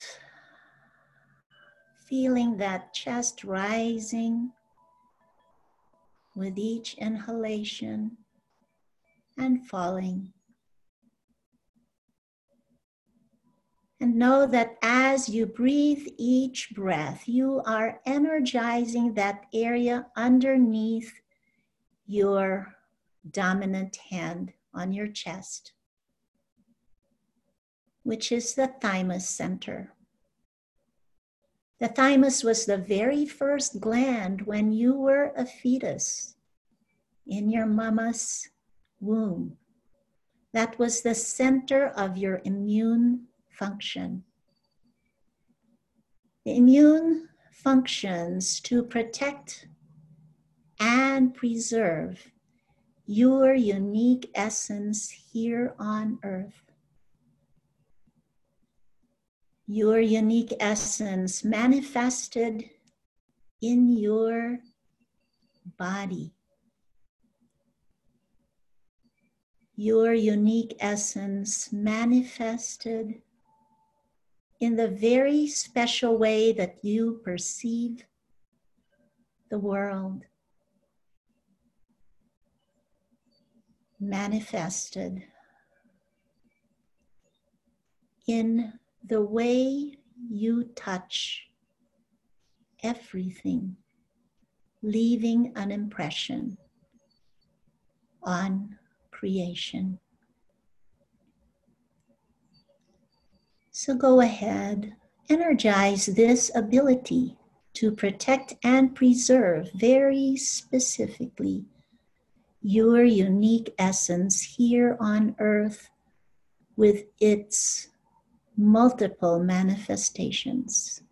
Speaker 2: feeling that chest rising with each inhalation and falling. And know that as you breathe each breath, you are energizing that area underneath your dominant hand on your chest, which is the thymus center. The thymus was the very first gland when you were a fetus in your mama's womb. That was the center of your immune function. The immune functions to protect and preserve your unique essence here on earth. Your unique essence manifested in your body. Your unique essence manifested in the very special way that you perceive the world. Manifested in the way you touch everything, leaving an impression on creation. So go ahead, energize this ability to protect and preserve very specifically your unique essence here on earth with its multiple manifestations.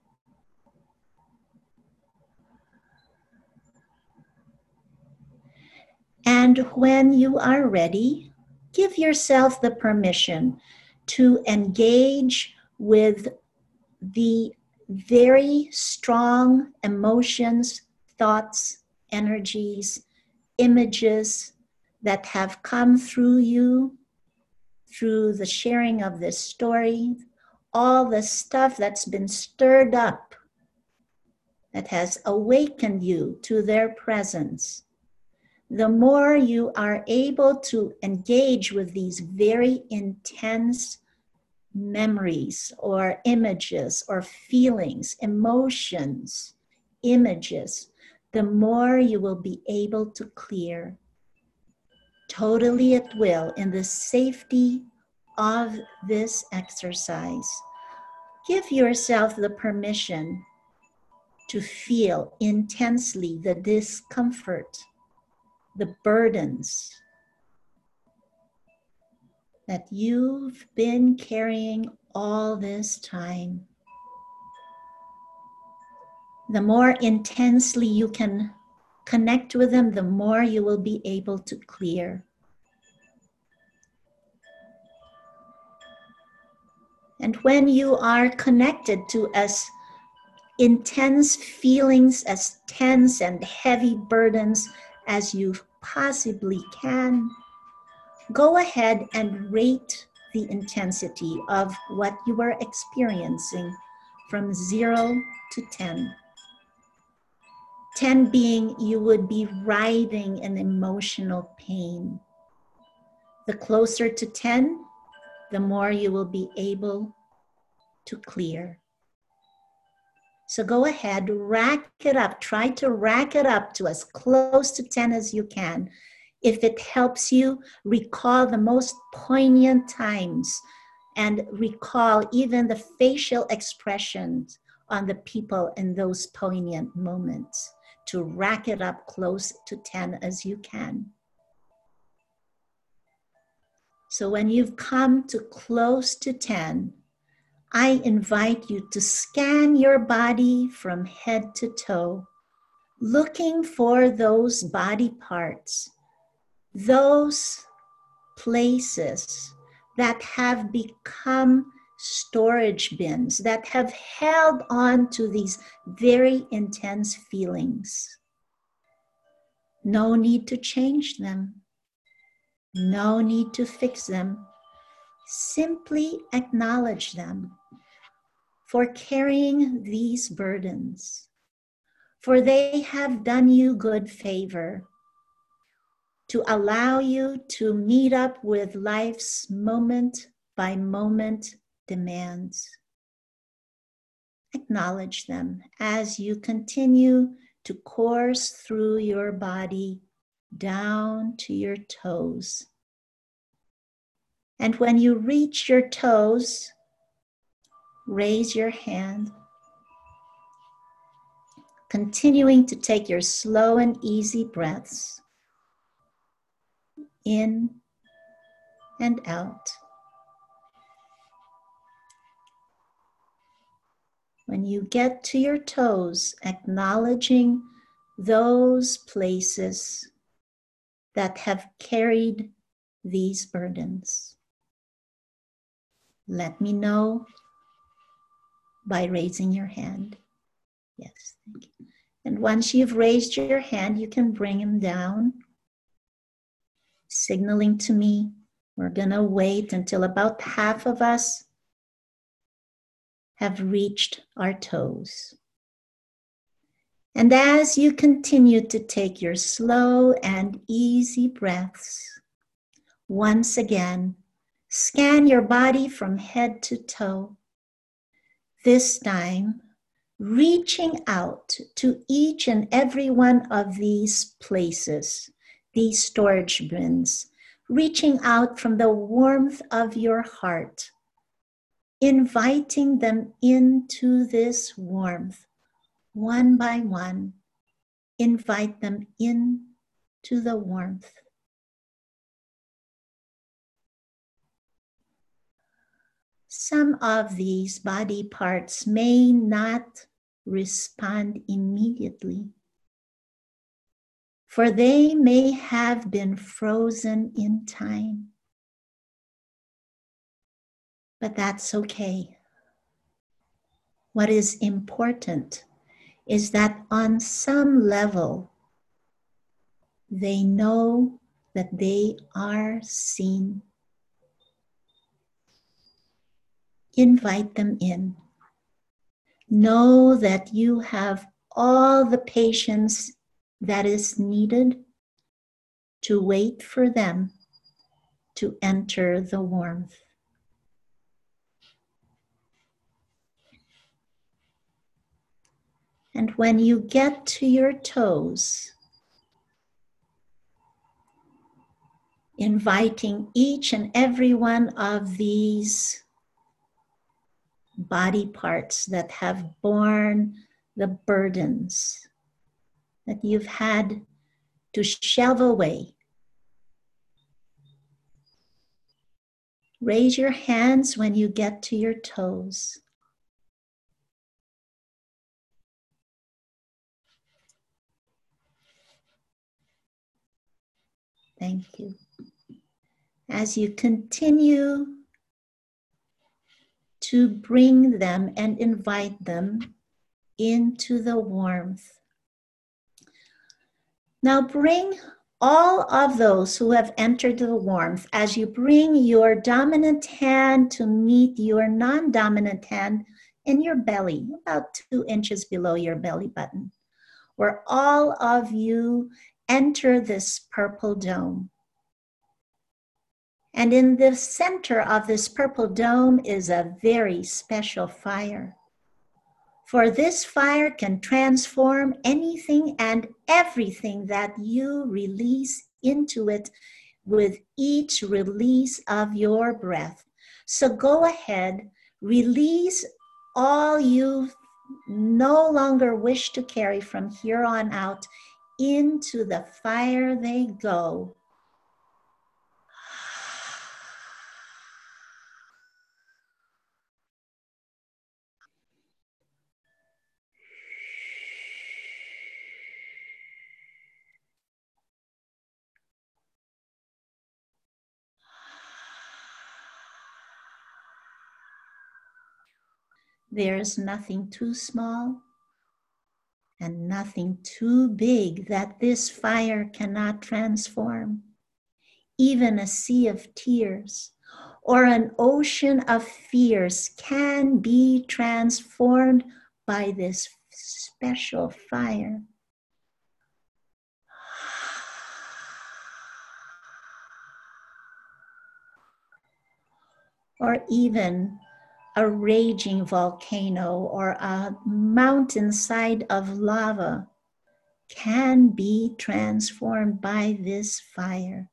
Speaker 2: And when you are ready, give yourself the permission to engage with the very strong emotions, thoughts, energies, images that have come through you, through the sharing of this story, all the stuff that's been stirred up, that has awakened you to their presence. The more you are able to engage with these very intense memories or images or feelings, emotions, images, the more you will be able to clear totally at will in the safety of this exercise. Give yourself the permission to feel intensely the discomfort, the burdens that you've been carrying all this time. The more intensely you can connect with them, the more you will be able to clear. And when you are connected to as intense feelings, as tense and heavy burdens as you possibly can, go ahead and rate the intensity of what you are experiencing from 0 to 10. 10 being you would be writhing in emotional pain. The closer to 10, the more you will be able to clear. So go ahead, rack it up. Try to rack it up to as close to 10 as you can. If it helps you, recall the most poignant times and recall even the facial expressions on the people in those poignant moments, to rack it up close to 10 as you can. So when you've come to close to 10, I invite you to scan your body from head to toe, looking for those body parts, those places that have become storage bins, that have held on to these very intense feelings. No need to change them. No need to fix them. Simply acknowledge them for carrying these burdens, for they have done you good favor to allow you to meet up with life's moment by moment demands. Acknowledge them as you continue to course through your body down to your toes. And when you reach your toes, raise your hand, continuing to take your slow and easy breaths in and out. When you get to your toes, acknowledging those places that have carried these burdens. Let me know by raising your hand. Yes, thank you. And once you've raised your hand, you can bring them down, signaling to me. We're gonna wait until about half of us have reached our toes. And as you continue to take your slow and easy breaths, once again, scan your body from head to toe. This time, reaching out to each and every one of these places, these storage bins, reaching out from the warmth of your heart, inviting them into this warmth, one by one. Invite them into the warmth. Some of these body parts may not respond immediately, for they may have been frozen in time. But that's okay. What is important is that on some level, they know that they are seen. Invite them in. Know that you have all the patience that is needed to wait for them to enter the warmth. And when you get to your toes, inviting each and every one of these body parts that have borne the burdens that you've had to shelve away. Raise your hands when you get to your toes. Thank you. As you continue to bring them and invite them into the warmth. Now bring all of those who have entered the warmth, as you bring your dominant hand to meet your non-dominant hand in your belly, about 2 inches below your belly button, where all of you enter this purple dome. And in the center of this purple dome is a very special fire. For this fire can transform anything and everything that you release into it with each release of your breath. So go ahead, release all you no longer wish to carry from here on out. Into the fire they go. There's nothing too small and nothing too big that this fire cannot transform. Even a sea of tears or an ocean of fears can be transformed by this special fire. Or even a raging volcano or a mountainside of lava can be transformed by this fire.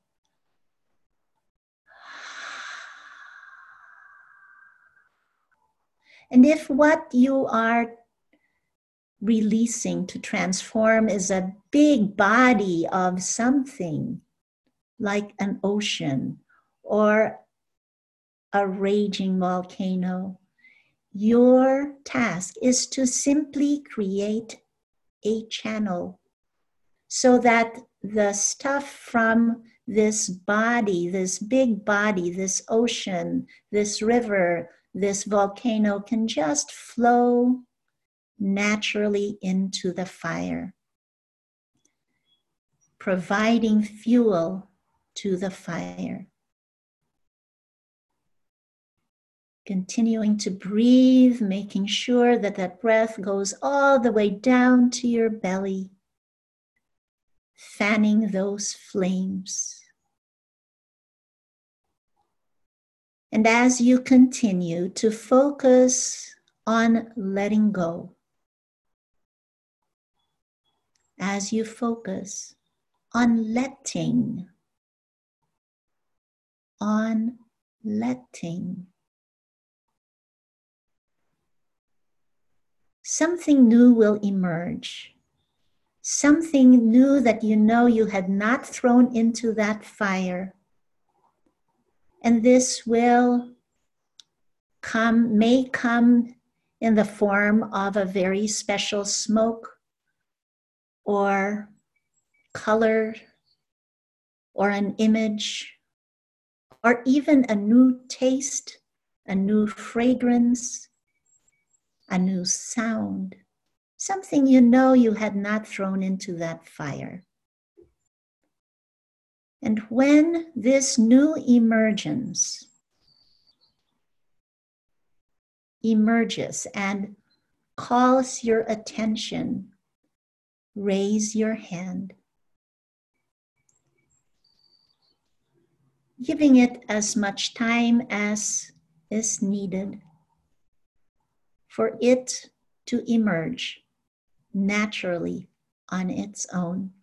Speaker 2: And if what you are releasing to transform is a big body of something, like an ocean or a raging volcano, your task is to simply create a channel so that the stuff from this body, this big body, this ocean, this river, this volcano can just flow naturally into the fire, providing fuel to the fire. Continuing to breathe, making sure that that breath goes all the way down to your belly, fanning those flames. And as you continue to focus on letting go, as you focus on letting, something new will emerge. Something new that you know you had not thrown into that fire. And this will may come in the form of a very special smoke or color or an image or even a new taste, a new fragrance, a new sound, something you know you had not thrown into that fire. And when this new emergence emerges and calls your attention, raise your hand, giving it as much time as is needed for it to emerge naturally on its own.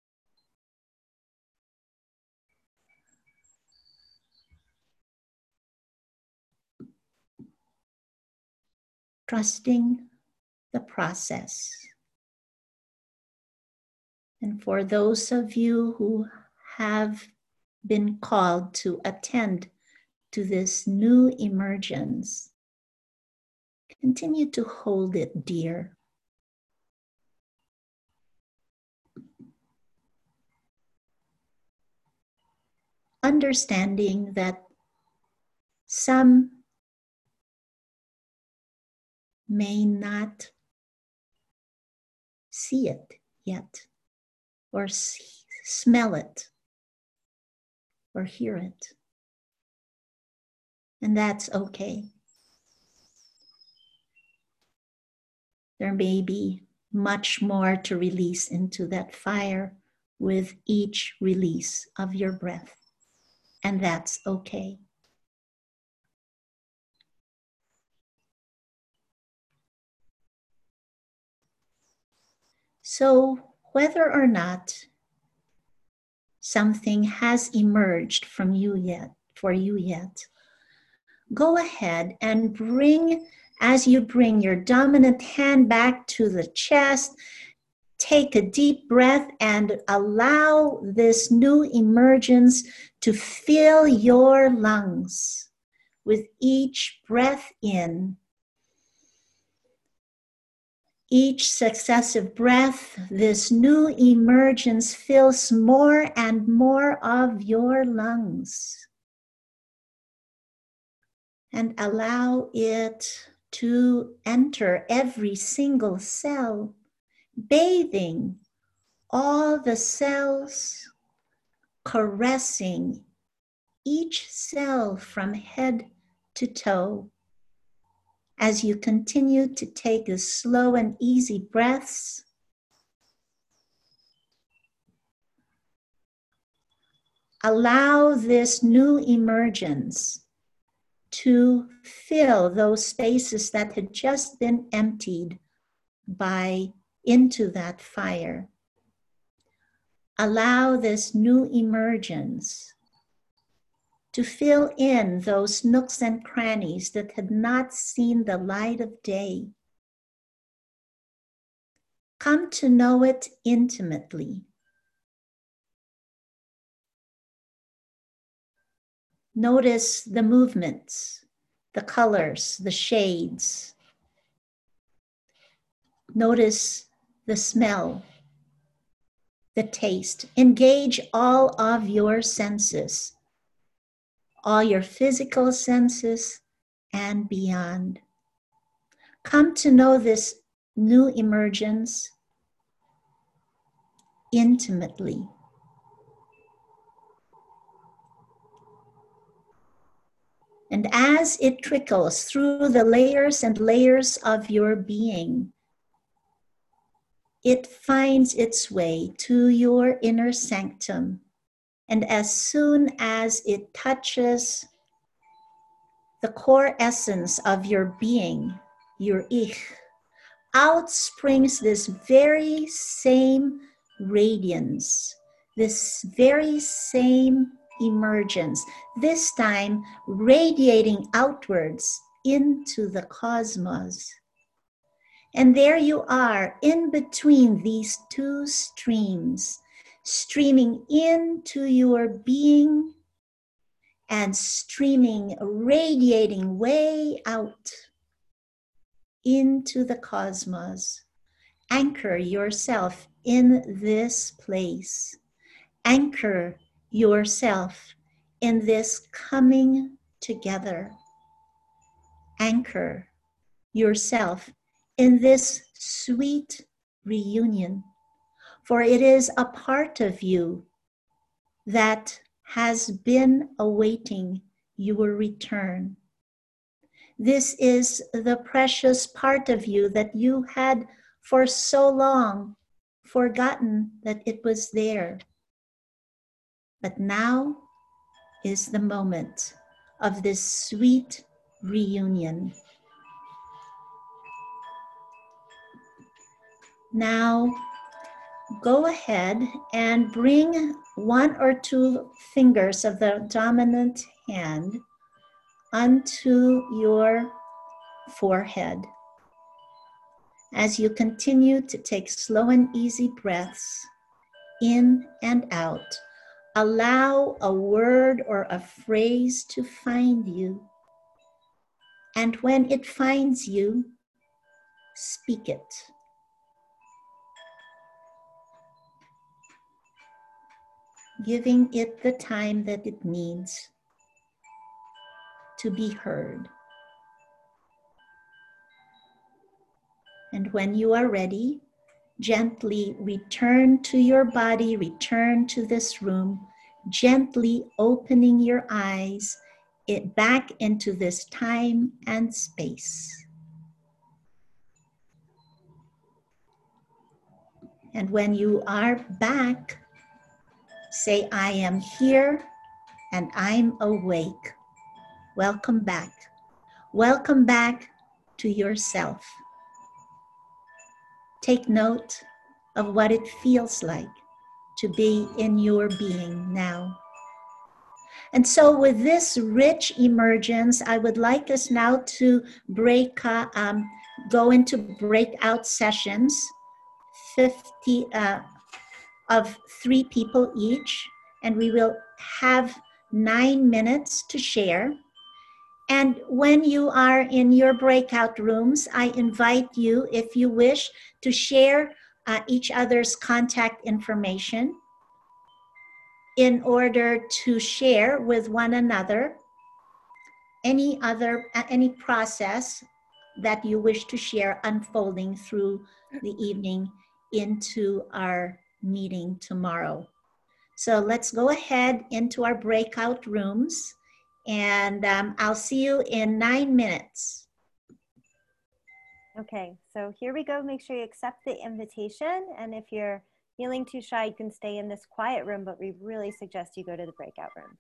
Speaker 2: Trusting the process. And for those of you who have been called to attend to this new emergence, continue to hold it dear. Understanding that some may not see it yet, or smell it, or hear it. And that's okay. There may be much more to release into that fire with each release of your breath, and that's okay. So whether or not something has emerged from you yet, for you yet, go ahead and bring, as you bring your dominant hand back to the chest, take a deep breath and allow this new emergence to fill your lungs with each breath in. Each successive breath, this new emergence fills more and more of your lungs. And allow it to enter every single cell, bathing all the cells, caressing each cell from head to toe. As you continue to take the slow and easy breaths, allow this new emergence to fill those spaces that had just been emptied into that fire. Allow this new emergence to fill in those nooks and crannies that had not seen the light of day. Come to know it intimately. Notice the movements, the colors, the shades. Notice the smell, the taste. Engage all of your senses, all your physical senses and beyond. Come to know this new emergence intimately. And as it trickles through the layers and layers of your being, it finds its way to your inner sanctum. And as soon as it touches the core essence of your being, your ich, out springs this very same radiance, this very same emergence, this time radiating outwards into the cosmos. And there you are in between these two streams, streaming into your being and streaming, radiating way out into the cosmos. Anchor yourself in this place. Anchor yourself in this coming together. Anchor yourself in this sweet reunion, for it is a part of you that has been awaiting your return. This is the precious part of you that you had for so long forgotten that it was there. But now is the moment of this sweet reunion. Now, go ahead and bring one or two fingers of the dominant hand onto your forehead as you continue to take slow and easy breaths in and out. Allow a word or a phrase to find you. And when it finds you, speak it. Giving it the time that it needs to be heard. And when you are ready, gently return to your body, return to this room, gently opening your eyes back into this time and space. And when you are back, say, I am here and I'm awake. Welcome back. Welcome back to yourself. Take note of what it feels like to be in your being now. And so with this rich emergence, I would like us now to go into breakout sessions, 50 of 3 people each, and we will have 9 minutes to share. And when you are in your breakout rooms, I invite you, if you wish, to share each other's contact information in order to share with one another any process that you wish to share unfolding through the evening into our meeting tomorrow. So let's go ahead into our breakout rooms, and I'll see you in 9 minutes.
Speaker 1: Okay, so here we go. Make sure you accept the invitation. And if you're feeling too shy, you can stay in this quiet room, but we really suggest you go to the breakout rooms.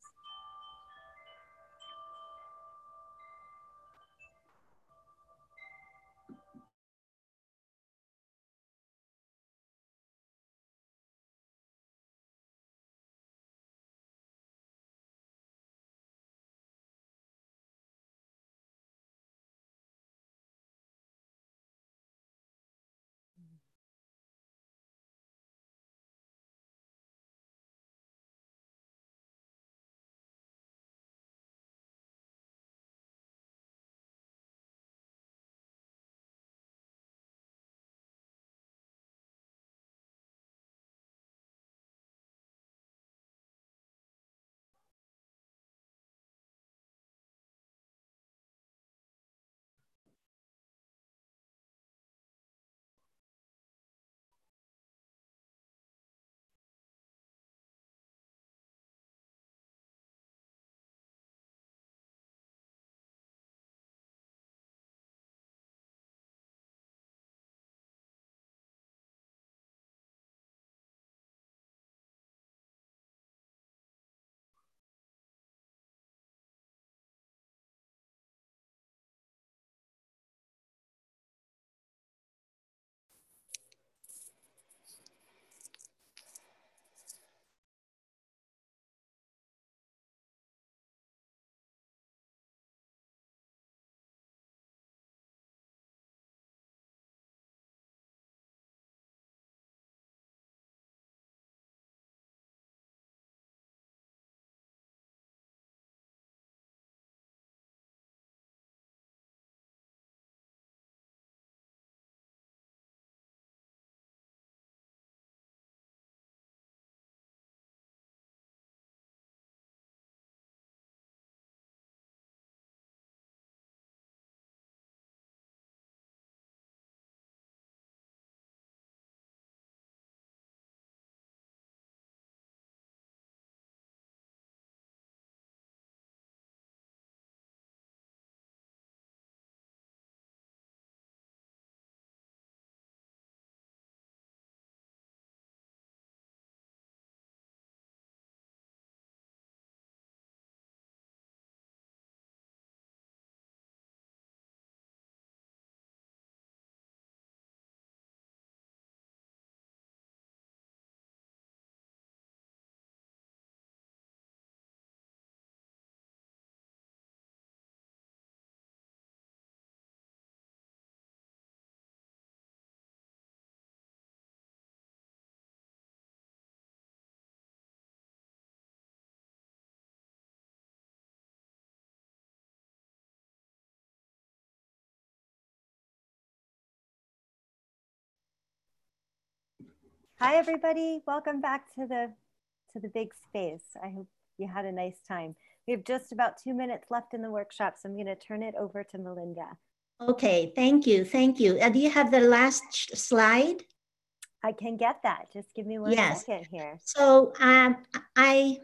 Speaker 1: Hi, everybody. Welcome back to the big space. I hope you had a nice time. We have just about 2 minutes left in the workshop, so I'm going to turn it over to Melinda.
Speaker 2: Okay, thank you, thank you. Do you have the last slide?
Speaker 1: I can get that. Just give me one second here.
Speaker 2: So I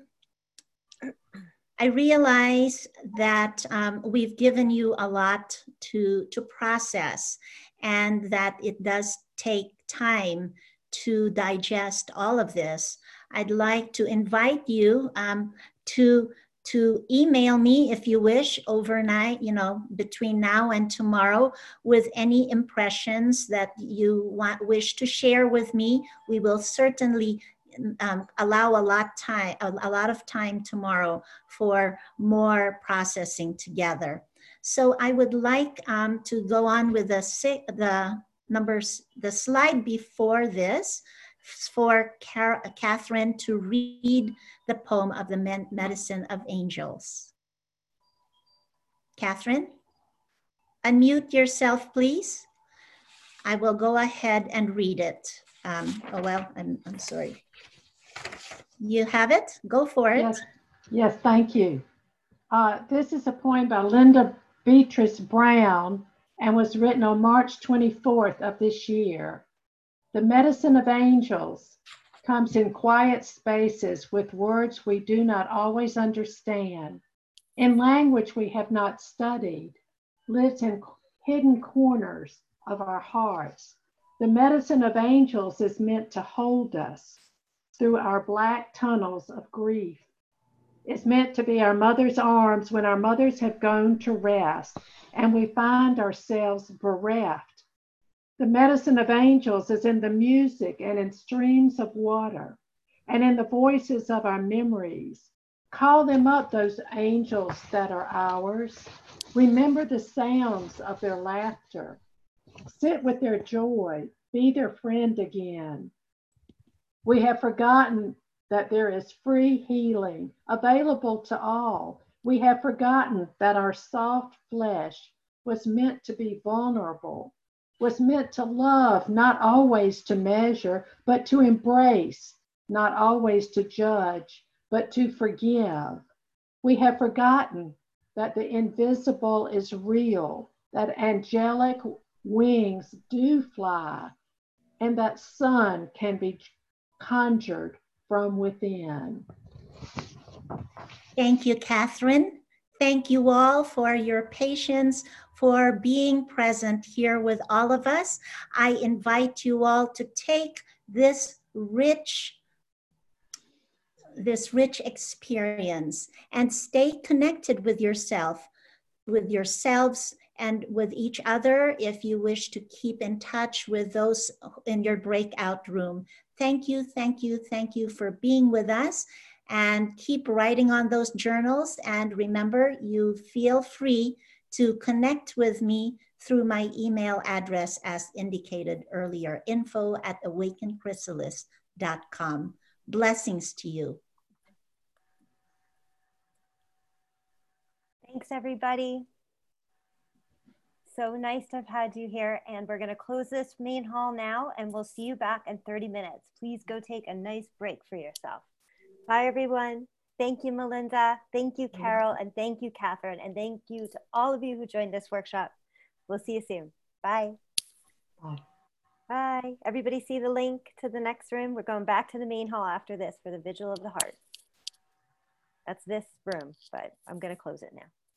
Speaker 2: realize that we've given you a lot to process, and that it does take time to digest all of this. I'd like to invite you to email me if you wish overnight, between now and tomorrow, with any impressions that you wish to share with me. We will certainly allow a lot of time tomorrow for more processing together. So I would like to go on with the numbers, the slide before this, for Catherine to read the poem of the Medicine of Angels. Catherine, unmute yourself, please. I will go ahead and read it. I'm sorry. You have it? Go for it.
Speaker 14: Yes, thank you. This is a poem by Linda Beatrice Brown and was written on March 24th of this year. The Medicine of Angels comes in quiet spaces with words we do not always understand, in language we have not studied, lives in hidden corners of our hearts. The medicine of angels is meant to hold us through our black tunnels of grief. It's meant to be our mother's arms when our mothers have gone to rest and we find ourselves bereft. The medicine of angels is in the music and in streams of water and in the voices of our memories. Call them up, those angels that are ours. Remember the sounds of their laughter. Sit with their joy. Be their friend again. We have forgotten that there is free healing available to all. We have forgotten that our soft flesh was meant to be vulnerable, was meant to love, not always to measure, but to embrace, not always to judge, but to forgive. We have forgotten that the invisible is real, that angelic wings do fly, and that sun can be conjured from within.
Speaker 2: Thank you, Catherine. Thank you all for your patience, for being present here with all of us. I invite you all to take this rich experience and stay connected with yourself, with yourselves, and with each other if you wish to keep in touch with those in your breakout room. Thank you, thank you, thank you for being with us, and keep writing on those journals. And remember, you feel free to connect with me through my email address as indicated earlier, info@awakenchrysalis.com. Blessings to you.
Speaker 1: Thanks, everybody. So nice to have had you here, and we're going to close this main hall now, and we'll see you back in 30 minutes. Please go take a nice break for yourself. Bye, everyone. Thank you, Melinda. Thank you, Carol, and thank you, Catherine, and thank you to all of you who joined this workshop. We'll see you soon. Bye.
Speaker 14: Bye.
Speaker 1: Bye. Everybody see the link to the next room? We're going back to the main hall after this for the Vigil of the Hearts. That's this room, but I'm going to close it now.